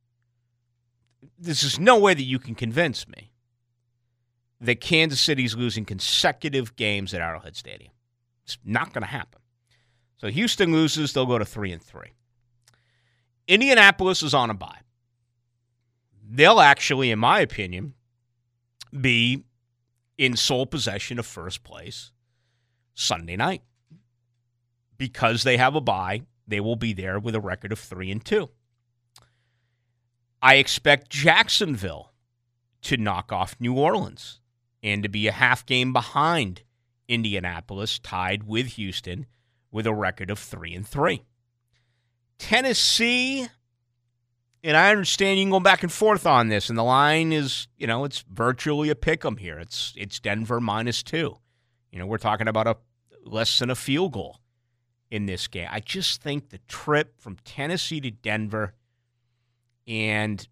This is no way that you can convince me that Kansas City's losing consecutive games at Arrowhead Stadium. It's not going to happen. So Houston loses, they'll go to three and three. Indianapolis is on a bye. They'll actually, in my opinion, be in sole possession of first place Sunday night. Because they have a bye, they will be there with a record of three and two. I expect Jacksonville to knock off New Orleans and to be a half game behind Indianapolis, tied with Houston with a record of three and three. Tennessee, and I understand you can go back and forth on this, and the line is, you know, it's virtually a pick 'em here. It's it's Denver minus two. You know, we're talking about a less than a field goal in this game. I just think the trip from Tennessee to Denver, and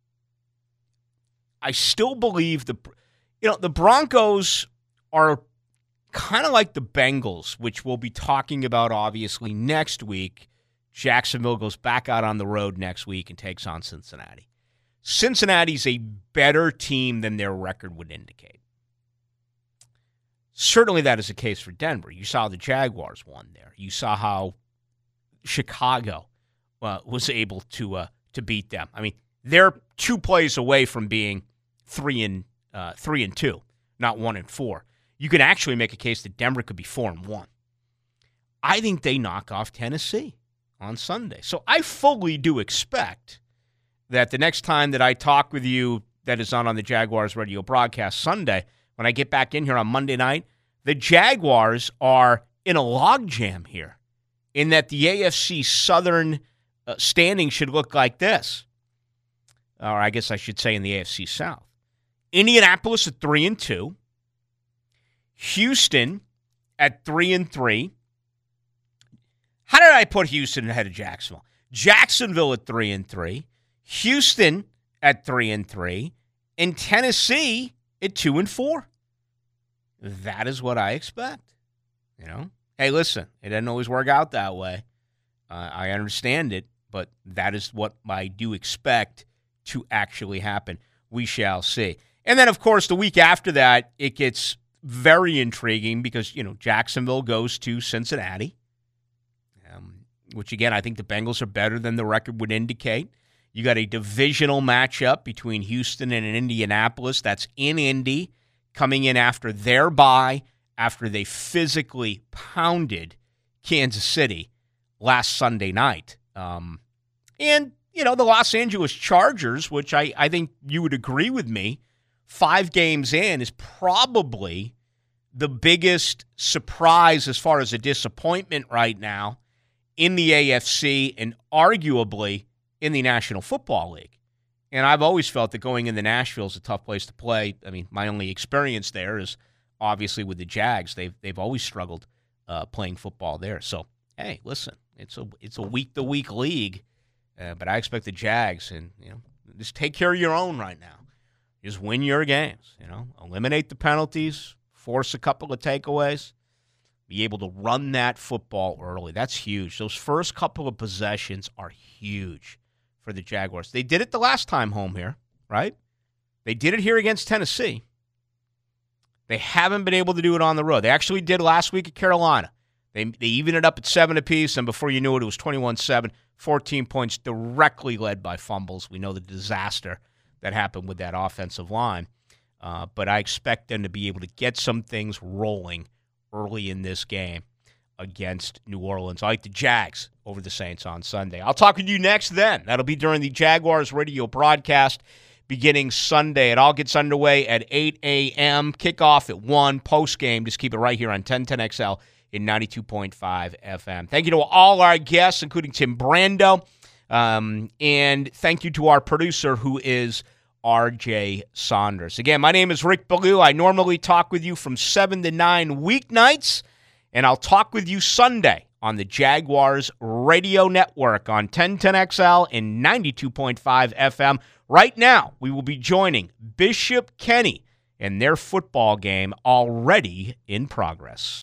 I still believe the, you know, the Broncos are kind of like the Bengals, which we'll be talking about obviously next week. Jacksonville goes back out on the road next week and takes on Cincinnati. Cincinnati's a better team than their record would indicate. Certainly that is the case for Denver. You saw the Jaguars won there. You saw how Chicago uh, was able to uh, to beat them. I mean, they're two plays away from being three and uh, three and two, not one and four. You can actually make a case that Denver could be four and one. I think they knock off Tennessee on Sunday. So I fully do expect that the next time that I talk with you that is not on the Jaguars radio broadcast Sunday, when I get back in here on Monday night, the Jaguars are in a logjam here in that the A F C Southern uh, standing should look like this. Or I guess I should say in the A F C South. Indianapolis at three and two. Houston at three and three. How did I put Houston ahead of Jacksonville? Jacksonville at three and three. Houston at three and three. And Tennessee at two and four. That is what I expect. You know? Hey, listen, it doesn't always work out that way. Uh, I understand it, but that is what I do expect to actually happen. We shall see. And then, of course, the week after that, it gets very intriguing because, you know, Jacksonville goes to Cincinnati, um, which, again, I think the Bengals are better than the record would indicate. You got a divisional matchup between Houston and Indianapolis. That's in Indy, coming in after their bye, after they physically pounded Kansas City last Sunday night. Um, and, you know, the Los Angeles Chargers, which I, I think you would agree with me, five games in is probably the biggest surprise as far as a disappointment right now in the A F C and arguably in the National Football League. And I've always felt that going into Nashville is a tough place to play. I mean, my only experience there is obviously with the Jags. They've they've always struggled uh, playing football there. So, hey, listen, it's a it's a week-to-week league, uh, but I expect the Jags and you know just take care of your own right now. Just win your games. You know, eliminate the penalties, force a couple of takeaways, be able to run that football early. That's huge. Those first couple of possessions are huge for the Jaguars. They did it the last time home here, right? They did it here against Tennessee. They haven't been able to do it on the road. They actually did last week at Carolina. They they evened it up at seven apiece, and before you knew it, it was twenty-one seven, fourteen points directly led by fumbles. We know the disaster that happened with that offensive line. Uh, but I expect them to be able to get some things rolling early in this game against New Orleans. I like the Jags over the Saints on Sunday. I'll talk with you next then. That'll be during the Jaguars radio broadcast beginning Sunday. It all gets underway at eight a.m., kickoff at one, post-game. Just keep it right here on ten ten X L in ninety-two point five F M. Thank you to all our guests, including Tim Brando. Um, and thank you to our producer, who is R J Saunders. Again, my name is Rick Ballou. I normally talk with you from seven to nine weeknights, and I'll talk with you Sunday on the Jaguars Radio Network on ten ten X L and ninety-two point five F M. Right now, we will be joining Bishop Kenny and their football game already in progress.